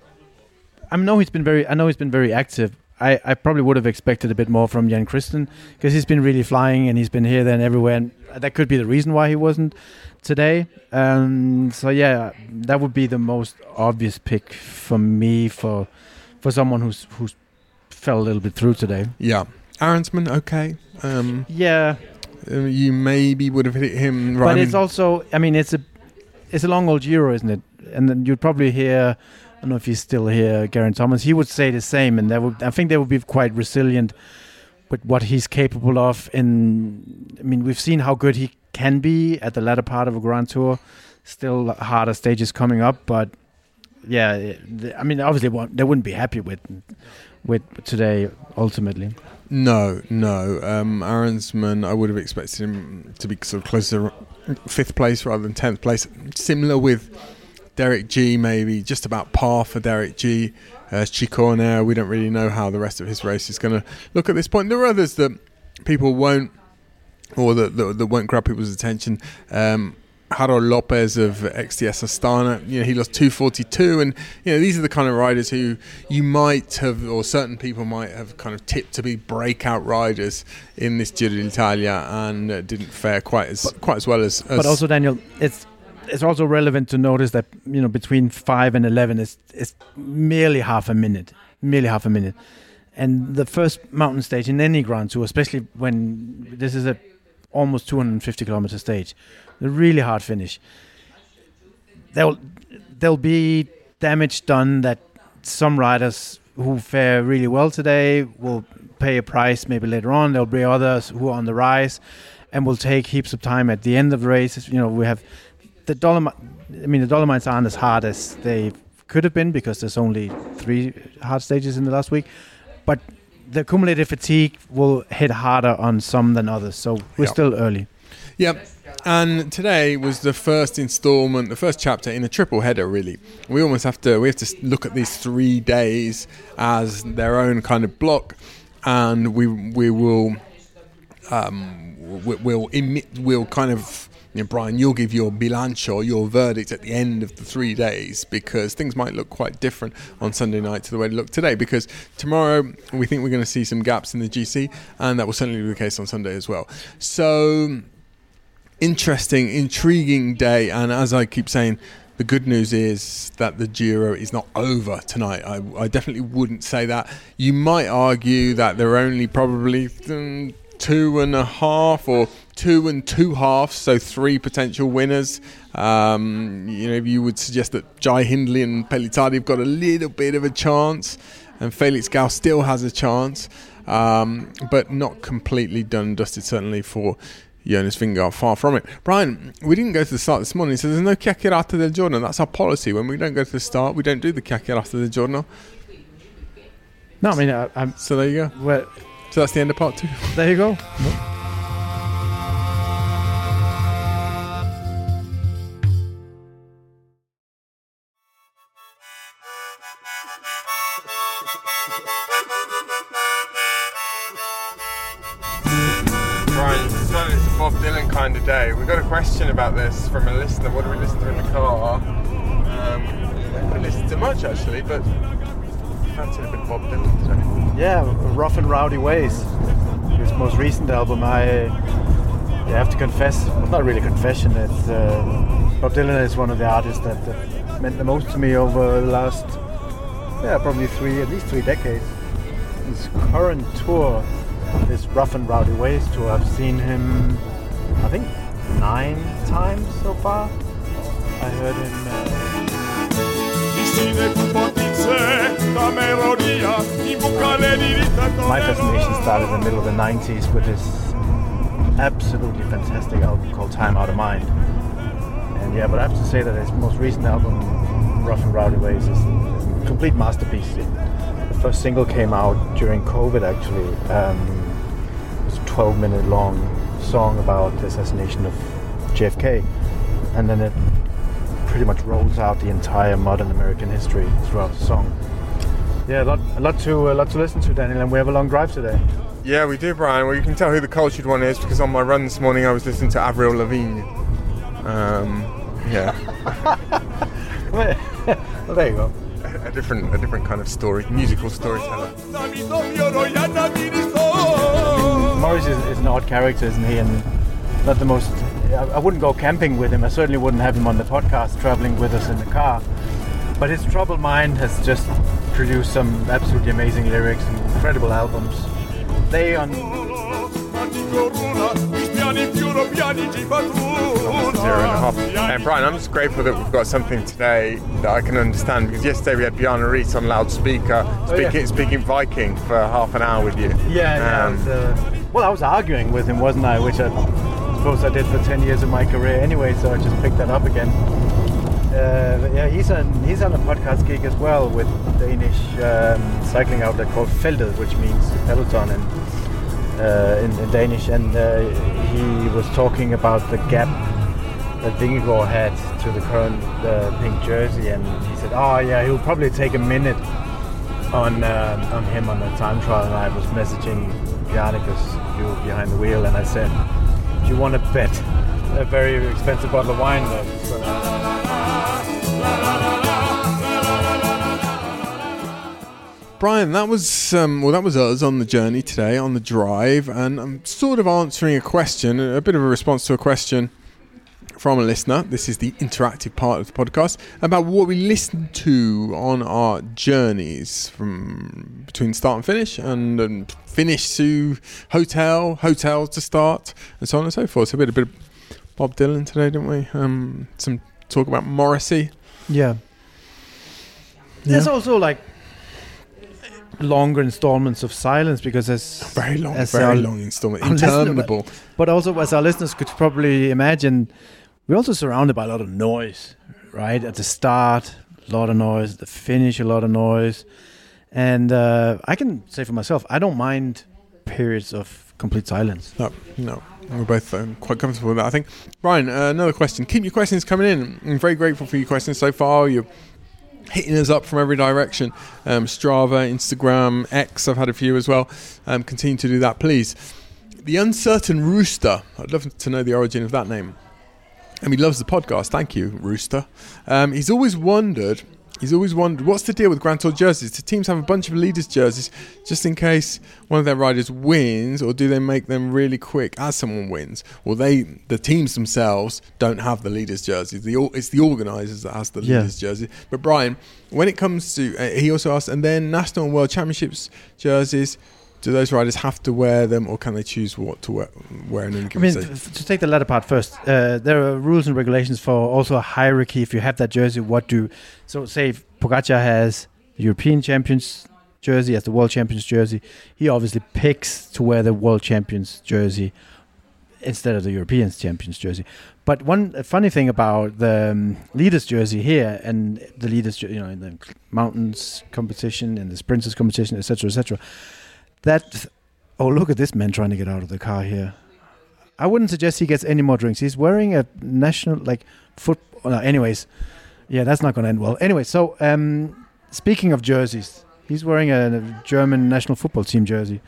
I know he's been very. I know he's been very active. I, I probably would have expected a bit more from Jan Christen because he's been really flying and he's been here, there, and everywhere. And that could be the reason why he wasn't today. Um, so yeah, that would be the most obvious pick for me for for someone who's who's fell a little bit through today. Yeah, Arensman, okay. Um, yeah, uh, you maybe would have hit him. Right, but I it's mean, also, I mean, it's a it's a long old Giro, isn't it? And then you'd probably hear. I don't know if he's still here, Geraint Thomas. He would say the same, and they would, I think they would be quite resilient with what he's capable of. In, I mean, we've seen how good he can be at the latter part of a Grand Tour. Still harder stages coming up, but yeah, I mean, obviously they wouldn't be happy with with today ultimately. No, no. Um, Arensman, I would have expected him to be sort of closer to fifth place rather than tenth place. Similar with Derek G, maybe just about par for Derek G. Uh, Ciccone, we don't really know how the rest of his race is going to look at this point. There are others that people won't, or that, that, that won't grab people's attention. Um, Harold Lopez of X T S Astana, you know, he lost two forty-two, and you know these are the kind of riders who you might have, or certain people might have, kind of tipped to be breakout riders in this Giro d'Italia, and uh, didn't fare quite as but, quite as well as, as. But also, Daniel, it's. It's also relevant to notice that, you know, between five and eleven is is merely half a minute, merely half a minute, and the first mountain stage in any Grand Tour, especially when this is a almost two hundred fifty kilometer stage, a really hard finish. There'll there'll be damage done that some riders who fare really well today will pay a price maybe later on. There'll be others who are on the rise and will take heaps of time at the end of the race. You know, we have. The Dolomite, I mean, the Dolomites aren't as hard as they could have been because there's only three hard stages in the last week. But the cumulative fatigue will hit harder on some than others. So we're yep. still early. Yep. And today was the first instalment, the first chapter in a triple header, really. We almost have to, we have to look at these three days as their own kind of block. And we we will, um, we, we'll, emit, we'll kind of, you know, Brian, you'll give your bilancio, your verdict at the end of the three days because things might look quite different on Sunday night to the way they look today, because tomorrow we think we're going to see some gaps in the G C, and that will certainly be the case on Sunday as well. So, interesting, intriguing day, and as I keep saying, the good news is that the Giro is not over tonight. I, I definitely wouldn't say that. You might argue that there are only probably um, two and a half or two and two halves, so three potential winners. Um, you know, if you would suggest that Jai Hindley and Pellizzari have got a little bit of a chance, and Felix Gau still has a chance, um, but not completely done and dusted, certainly for Jonas Vingegaard, far from it. Brian, we didn't go to the start this morning, so there's no chiacchierata del giorno. That's our policy. When we don't go to the start, we don't do the chiacchierata del giorno. No, I mean, I, I'm... So there you go. Well, so that's the end of part two. There you go. Brian, it's a, it's a Bob Dylan kind of day. We got a question about this from a listener. What do we listen to in the car? Um, we haven't listened to much actually, but fancy a bit of Bob Dylan today. Yeah, Rough and Rowdy Ways. His most recent album. I, I have to confess, well, not really confession. It's uh, Bob Dylan is one of the artists that, that meant the most to me over the last, yeah, probably three, at least three decades. His current tour, this Rough and Rowdy Ways tour, I've seen him, I think, nine times so far. I heard him. Uh, My fascination started in the middle of the nineties with this absolutely fantastic album called Time Out of Mind. And yeah, but I have to say that his most recent album, Rough and Rowdy Ways, is, is a complete masterpiece. It, the first single came out during COVID actually. Um, it was a twelve minute long song about the assassination of J F K. And then it pretty much rolls out the entire modern American history throughout the song. Yeah, a lot, a lot to, a lot to listen to, Daniel, and we have a long drive today. Yeah, we do, Brian. Well, you can tell who the cultured one is because on my run this morning I was listening to Avril Lavigne. Um, yeah. Well, there you go. A, a different, a different kind of story, musical storyteller. Morris is, is an odd character, isn't he? And not the most. I wouldn't go camping with him. I certainly wouldn't have him on the podcast, traveling with us in the car. But his troubled mind has just produced some absolutely amazing lyrics and incredible albums. They on. Zero and a half. And Brian, I'm just grateful that we've got something today that I can understand because yesterday we had Bjarne Riis on loudspeaker speaking, oh, yeah. speaking Viking for half an hour with you. Yeah, yeah. Um, was, uh, well, I was arguing with him, wasn't I? Which I suppose I did for ten years of my career anyway, so I just picked that up again. Uh, but yeah, he's on he's on a podcast gig as well with Danish um, cycling outlet called Feltet, which means peloton in, uh, in, in Danish, and uh, he was talking about the gap that Vingegaard had to the current uh, pink jersey, and he said, "Oh yeah, he'll probably take a minute on uh, on him on the time trial." And I was messaging Bjarne because you were behind the wheel, and I said, "Do you want to bet a very expensive bottle of wine that it's gonna?" Brian, that was um, well, that was us on the journey today, on the drive, and I'm sort of answering a question, a bit of a response to a question from a listener. This is the interactive part of the podcast about what we listen to on our journeys from between start and finish, and, and finish to hotel, hotel to start, and so on and so forth. So we had a bit of Bob Dylan today, didn't we? Um, some talk about Morrissey. Yeah. There's yeah. also like longer installments of silence because as very long, as very our, long installment, interminable. But, but also, as our listeners could probably imagine, we're also surrounded by a lot of noise, right? At the start, a lot of noise. At the finish, a lot of noise. And uh, I can say for myself, I don't mind periods of complete silence. No, no. We're both um, quite comfortable with that, I think. Brian, uh, another question. Keep your questions coming in. I'm very grateful for your questions so far. You're hitting us up from every direction. Um, Strava, Instagram, X, I've had a few as well. Um, continue to do that, please. The Uncertain Rooster. I'd love to know the origin of that name. And he loves the podcast. Thank you, Rooster. Um, he's always wondered... He's always wondered, what's the deal with Grand Tour jerseys? Do teams have a bunch of leaders' jerseys just in case one of their riders wins, or do they make them really quick as someone wins? Well, they, the teams themselves don't have the leaders' jerseys. The, it's the organisers that has the yeah. leaders' jersey. But Brian, when it comes to, uh, he also asked, and then National and World Championships jerseys, do those riders have to wear them, or can they choose what to wear, wear in any given I mean, stage? f- to take the latter part first, uh, there are rules and regulations for also a hierarchy. If you have that jersey, what do... So say if Pogacar has the European Champions jersey as the World Champions jersey, he obviously picks to wear the World Champions jersey instead of the European Champions jersey. But one funny thing about the um, leaders jersey here and the leaders, you know, in the mountains competition and the sprinters competition, et cetera, et cetera, that, oh, look at this man trying to get out of the car here. I wouldn't suggest he gets any more drinks. He's wearing a national, like, football. No, anyways, yeah, that's not going to end well. Anyway, so um, speaking of jerseys, he's wearing a, a German national football team jersey.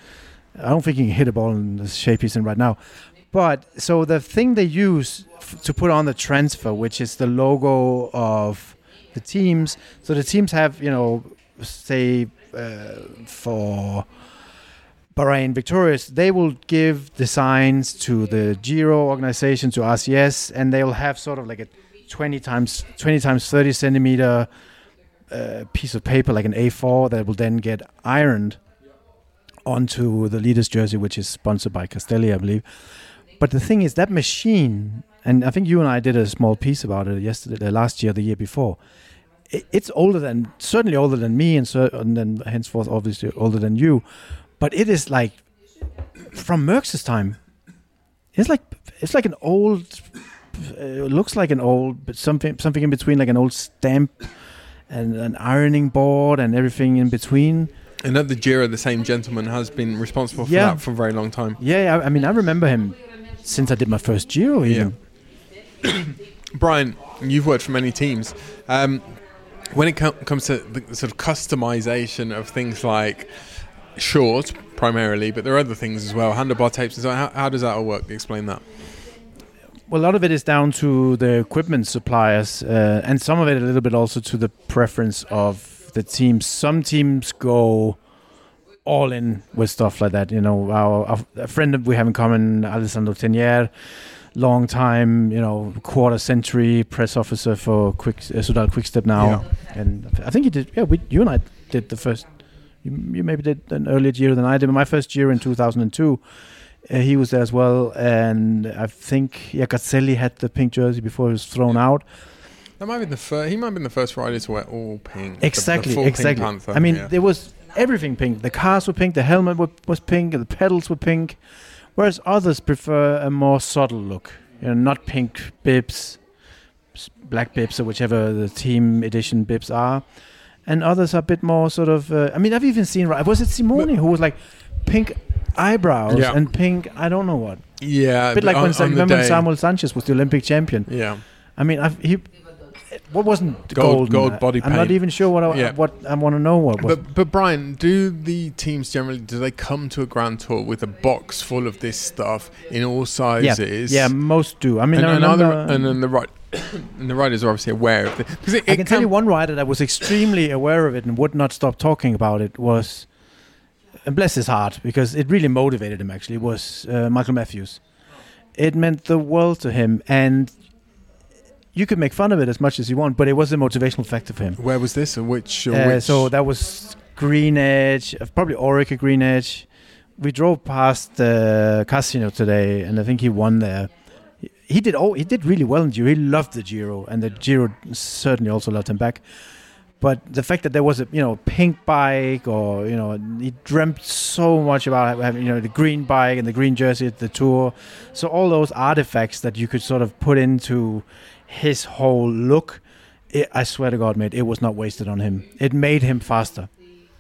I don't think he can hit a ball in the shape he's in right now. But so the thing they use f- to put on the transfer, which is the logo of the teams. So the teams have, you know, say uh, for Bahrain Victorious, they will give designs to the Giro organization, to R C S, and they will have sort of like a twenty times thirty centimeter uh, piece of paper, like an A four, that will then get ironed onto the leader's jersey, which is sponsored by Castelli, I believe. But the thing is, that machine, and I think you and I did a small piece about it yesterday, uh, last year, the year before. It, it's older than, certainly older than me, and, cer- and then henceforth, obviously, older than you. But it is like from Merckx's time. It's like it's like an old. Uh, it looks like an old, but something something in between, like an old stamp and an ironing board and everything in between. And at the Giro, the same gentleman has been responsible for Yeah. that for a very long time. Yeah, I, I mean, I remember him since I did my first Giro. Even. Yeah. Brian, you've worked for many teams. Um, when it com- comes to the sort of customization of things like shorts, primarily, but there are other things as well, handlebar tapes and so on, how, how does that all work? Explain that. Well, a lot of it is down to the equipment suppliers, uh, and some of it a little bit also to the preference of the teams. Some teams go all in with stuff like that. You know, our, our a friend that we have in common, Alessandro Tenier, long time, you know, quarter century press officer for Quick uh, Sudal Quickstep now, Yeah. and I think he did. Yeah, we, you and I did the first. You, you maybe did an earlier Giro than I did. But my first Giro in two thousand two. Uh, he was there as well, and I think yeah, Gazzelli had the pink jersey before he was thrown out. That might have been the first. He might have been the first rider to wear all pink. Exactly, the, the full exactly. Pink Panther, I mean, yeah. there was everything pink. The cars were pink, the helmet were, was pink, the pedals were pink. Whereas others prefer a more subtle look. You know, not pink bibs, s- black bibs, or whichever the team edition bibs are. And others are a bit more sort of. Uh, I mean, I've even seen. Was it Simone who was like pink eyebrows Yeah. and pink? I don't know what. Yeah, A bit like on, when, Sa- on the remember when day. Samuel Sanchez was the Olympic champion. Yeah, I mean, I've, he. What wasn't Gold- golden? gold body I'm not paint. even sure what I, Yeah. what I want to know. What was. but but Brian, do the teams generally do they come to a Grand Tour with a box full of this stuff in all yeah, sizes? yeah, most do. I mean, and, I and, remember, other, and then the right, and the riders are obviously aware of it. Because it, I it can tell you come- one rider that was extremely aware of it and would not stop talking about it was, and bless his heart, because it really motivated him actually, was uh, Michael Matthews. It meant the world to him, and you could make fun of it as much as you want, but it was a motivational factor for him. Where was this? And which? Or Uh, which? so that was Green Edge, uh, probably Orica Green Edge. We drove past uh, Casino today, and I think he won there. He- He did. Oh, he did really well in Giro. He loved the Giro, and the Giro certainly also loved him back. But the fact that there was a you know pink bike, or you know he dreamt so much about having you know the green bike and the green jersey at the Tour. So all those artifacts that you could sort of put into his whole look, it, I swear to God, mate, it was not wasted on him. It made him faster.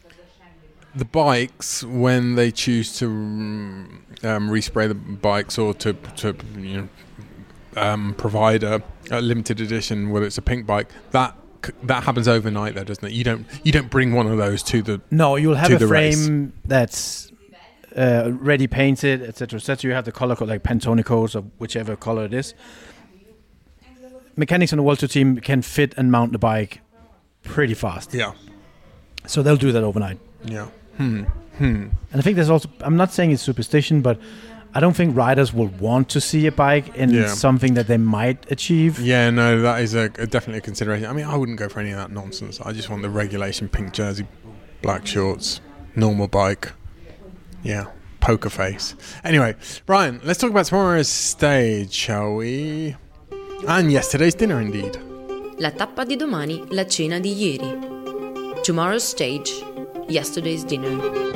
the bikes, when they choose to um, respray the bikes or to to you know um, provide a, a limited edition, whether it's a pink bike, that c- that happens overnight, though, doesn't it? You don't you don't bring one of those to the No, you'll have to a the frame that's uh, ready painted, et cetera, et cetera. You have the color code, like Pantone codes or whichever color it is. Mechanics on the World Tour team can fit and mount the bike pretty fast. yeah So they'll do that overnight. yeah hmm hmm. And I think there's also, I'm not saying it's superstition, but I don't think riders will want to see a bike in Yeah. something that they might achieve. Yeah, no, that is a, a definitely a consideration. I mean, I wouldn't go for any of that nonsense. I just want the regulation pink jersey, black shorts, normal bike. Yeah, poker face. Anyway, Brian, let's talk about tomorrow's stage, shall we? And yesterday's dinner, indeed. La tappa di domani, la cena di ieri. Tomorrow's stage, yesterday's dinner.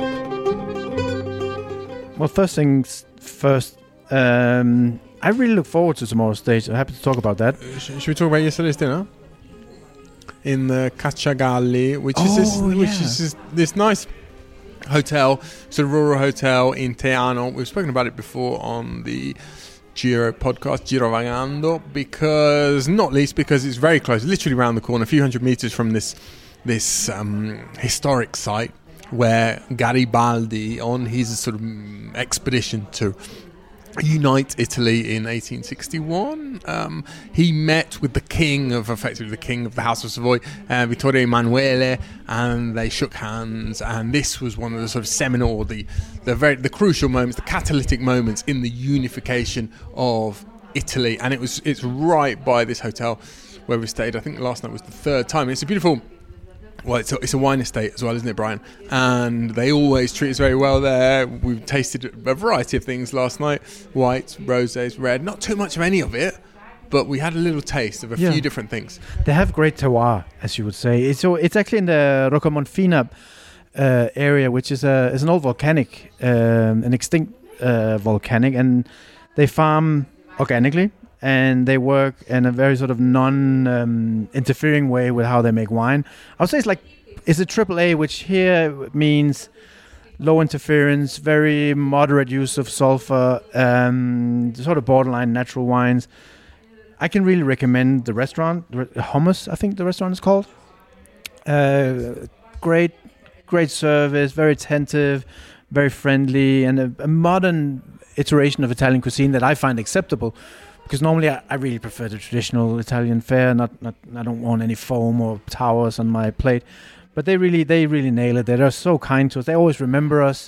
Well, first things first, um, I really look forward to tomorrow's stage. I'm happy to talk about that. Uh, sh- should we talk about yesterday's dinner? In the Cacciagalli, which is this, Oh, which yeah. is this, this nice hotel, sort of rural hotel in Teano. We've spoken about it before on the Giro podcast, Giro Vagando, because not least because it's very close, literally around the corner, a few hundred meters from this this um, historic site, where Garibaldi, on his sort of expedition to unite Italy in eighteen sixty-one, um, he met with the king of, effectively the king of the House of Savoy, uh, Vittorio Emanuele, and they shook hands. And this was one of the sort of seminal, the the very the crucial moments, the catalytic moments in the unification of Italy. And it was it's right by this hotel where we stayed. I think last night was the third time. It's a beautiful. Well, it's a, it's a wine estate as well, isn't it, Brian? And they always treat us very well there. We've tasted a variety of things last night. White, rosés, red. Not too much of any of it, but we had a little taste of a Yeah. few different things. They have great terroir, as you would say. It's, so it's actually in the Roccamonfina uh, area, which is a is an old volcanic, um, an extinct uh, volcanic, and they farm organically. And they work in a very sort of non-interfering um, way with how they make wine. I would say it's like, it's a triple A, which here means low interference, very moderate use of sulfur, um, sort of borderline natural wines. I can really recommend the restaurant, Hummus, I think the restaurant is called. Uh, great, great service, very attentive, very friendly, and a, a modern iteration of Italian cuisine that I find acceptable. Because normally I, I really prefer the traditional Italian fare. Not, not, I don't want any foam or towers on my plate. But they really, they really nail it. They're so kind to us. They always remember us.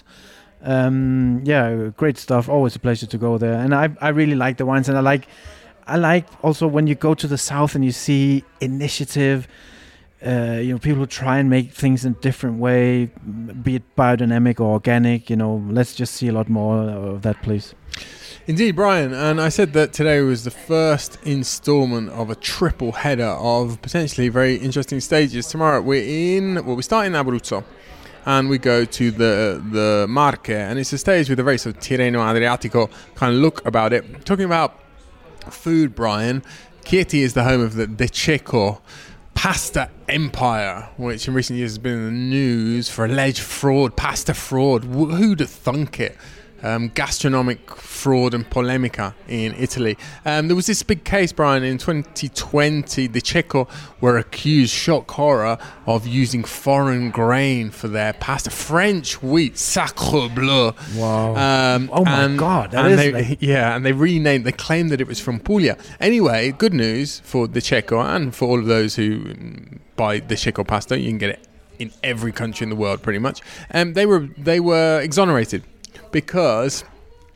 Um, yeah, great stuff. Always a pleasure to go there. And I, I really like the wines. And I like, I like also when you go to the south and you see initiative. Uh, you know, people who try and make things in a different way, be it biodynamic or organic. You know, let's just see a lot more of that, please. Indeed, Brian, and I said that today was the first instalment of a triple header of potentially very interesting stages. Tomorrow we're in, well, we start in Abruzzo and we go to the the Marche, and it's a stage with a very sort of Tirreno Adriatico kind of look about it. Talking about food, Brian, Chieti is the home of the De Cecco pasta empire, which in recent years has been in the news for alleged fraud, pasta fraud. Who'd have thunk it? Um, gastronomic fraud and polemica in Italy. Um, there was this big case, Brian, in twenty twenty. The Cecco were accused, shock horror, of using foreign grain for their pasta. French wheat, sacre bleu. Wow. Um, oh my and, God. That and is they, like- yeah, and they renamed, they claimed that it was from Puglia. Anyway, good news for the Cecco and for all of those who buy the Cecco pasta. You can get it in every country in the world, pretty much. Um, they were they were exonerated, because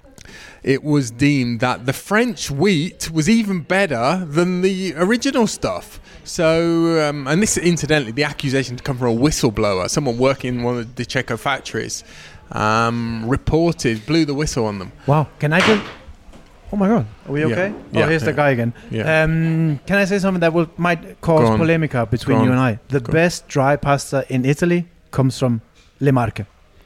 it was deemed that the French wheat was even better than the original stuff. So, um, and this, incidentally, the accusation to come from a whistleblower, someone working in one of the Cecco factories, um, reported, blew the whistle on them. Wow. Can I get... Oh my God. Are we Yeah. okay? Yeah, oh, here's the yeah. guy again. Yeah. Um, can I say something that will might cause Go on. polemica between Go you on. and I? The Go on. best dry pasta in Italy comes from Le Marche.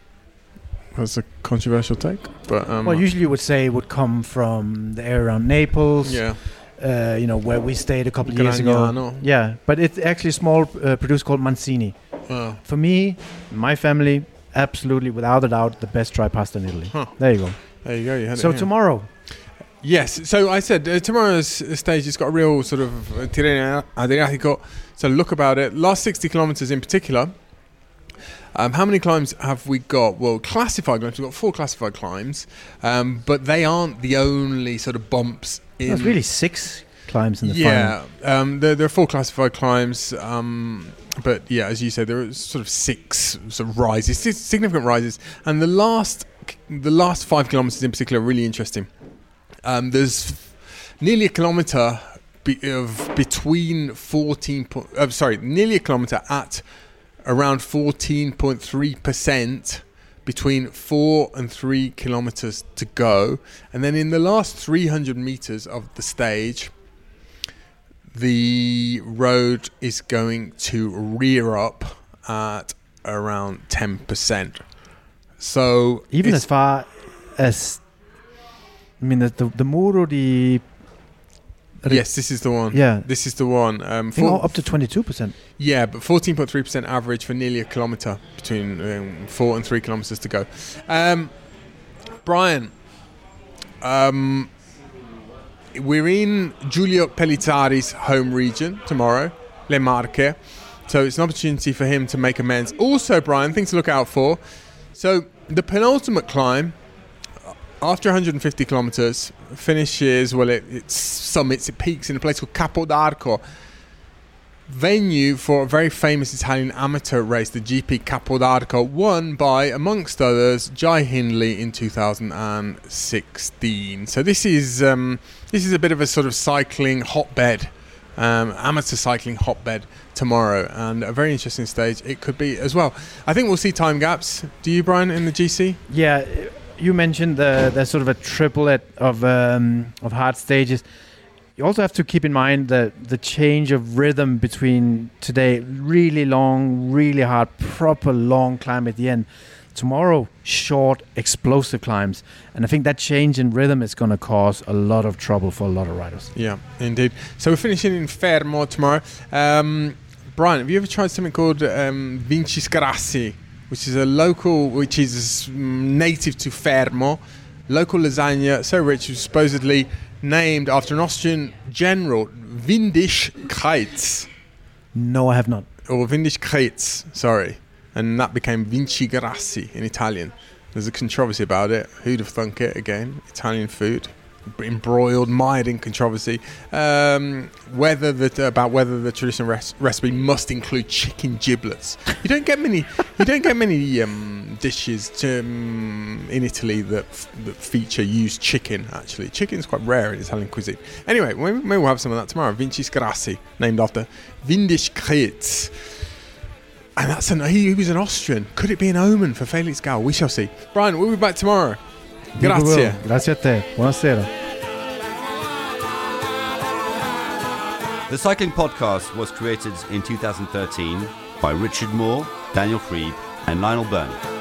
That's a controversial take, but um, Well, usually you would say it would come from the area around Naples. yeah, Uh, you know, where we stayed a couple of years ago. Gragnano. Yeah, but it's actually a small uh, producer called Mancini. Oh. For me, my family, absolutely, without a doubt, the best dry pasta in Italy. Huh. There you go. There you go. You had So it here. tomorrow, Yes, so I said uh, tomorrow's stage has got a real sort of uh, Tirreno Adriatico, so look about it. Last sixty kilometres in particular. Um, how many climbs have we got? Well, classified climbs, we've got four classified climbs, um, but they aren't the only sort of bumps in... there's really six climbs in the Yeah, final. um, there, there are four classified climbs, um, but yeah, as you said, there are sort of six sort of rises, six significant rises, and the last, the last five kilometres in particular are really interesting. Um, there's nearly a kilometre be, of between fourteen. Po- uh, sorry, nearly a kilometre at around fourteen point three percent between four and three kilometres to go, and then in the last three hundred metres of the stage, the road is going to rear up at around ten percent. So Even it's- as far as, I mean, the, the, the Muro di... Yes, this is the one. Yeah. This is the one. Um, I think four, up to twenty-two percent. yeah, but fourteen point three percent average for nearly a kilometre, between um, four and three kilometres to go. Um, Brian, um, we're in Giulio Pellizzari's home region tomorrow, Le Marche. So it's an opportunity for him to make amends. Also, Brian, things to look out for. So the penultimate climb, after one hundred fifty kilometers, finishes, well, it, it summits, it peaks in a place called Capo d'Arco, venue for a very famous Italian amateur race, the G P Capo d'Arco, won by, amongst others, Jai Hindley in two thousand sixteen. So this is um, this is a bit of a sort of cycling hotbed, um, amateur cycling hotbed tomorrow, and a very interesting stage it could be as well. I think we'll see time gaps. Do you, Brian, in the G C? Yeah, you mentioned the there's sort of a triplet of um, of hard stages. You also have to keep in mind the the change of rhythm between today, really long, really hard, proper long climb at the end. Tomorrow, short, explosive climbs. And I think that change in rhythm is going to cause a lot of trouble for a lot of riders. Yeah, indeed. So we're finishing in Fermo tomorrow. Um, Brian, have you ever tried something called um, Vinci Scarassi, which is a local, which is native to Fermo, local lasagna, so rich, was supposedly named after an Austrian general, Windisch Kreitz. No, I have not. Or Windisch Kreitz, sorry. And that became Vinci Grassi in Italian. There's a controversy about it. Who'd have thunk it again? Italian food. Embroiled, mired in controversy. Um, whether the, about whether the traditional res- recipe must include chicken giblets. You don't get many. You don't get many um, dishes to, um, in Italy that, f- that feature used chicken. Actually, chicken is quite rare in Italian cuisine. Anyway, maybe, maybe we'll have some of that tomorrow. Vinci Grassi, named after Windisch Kreitz. And that's an, he, he was an Austrian. Could it be an omen for Felix Gall? We shall see. Brian, we'll be back tomorrow. Grazie. Grazie a te. Buonasera. The Cycling Podcast was created in two thousand thirteen by Richard Moore, Daniel Freed, and Lionel Byrne.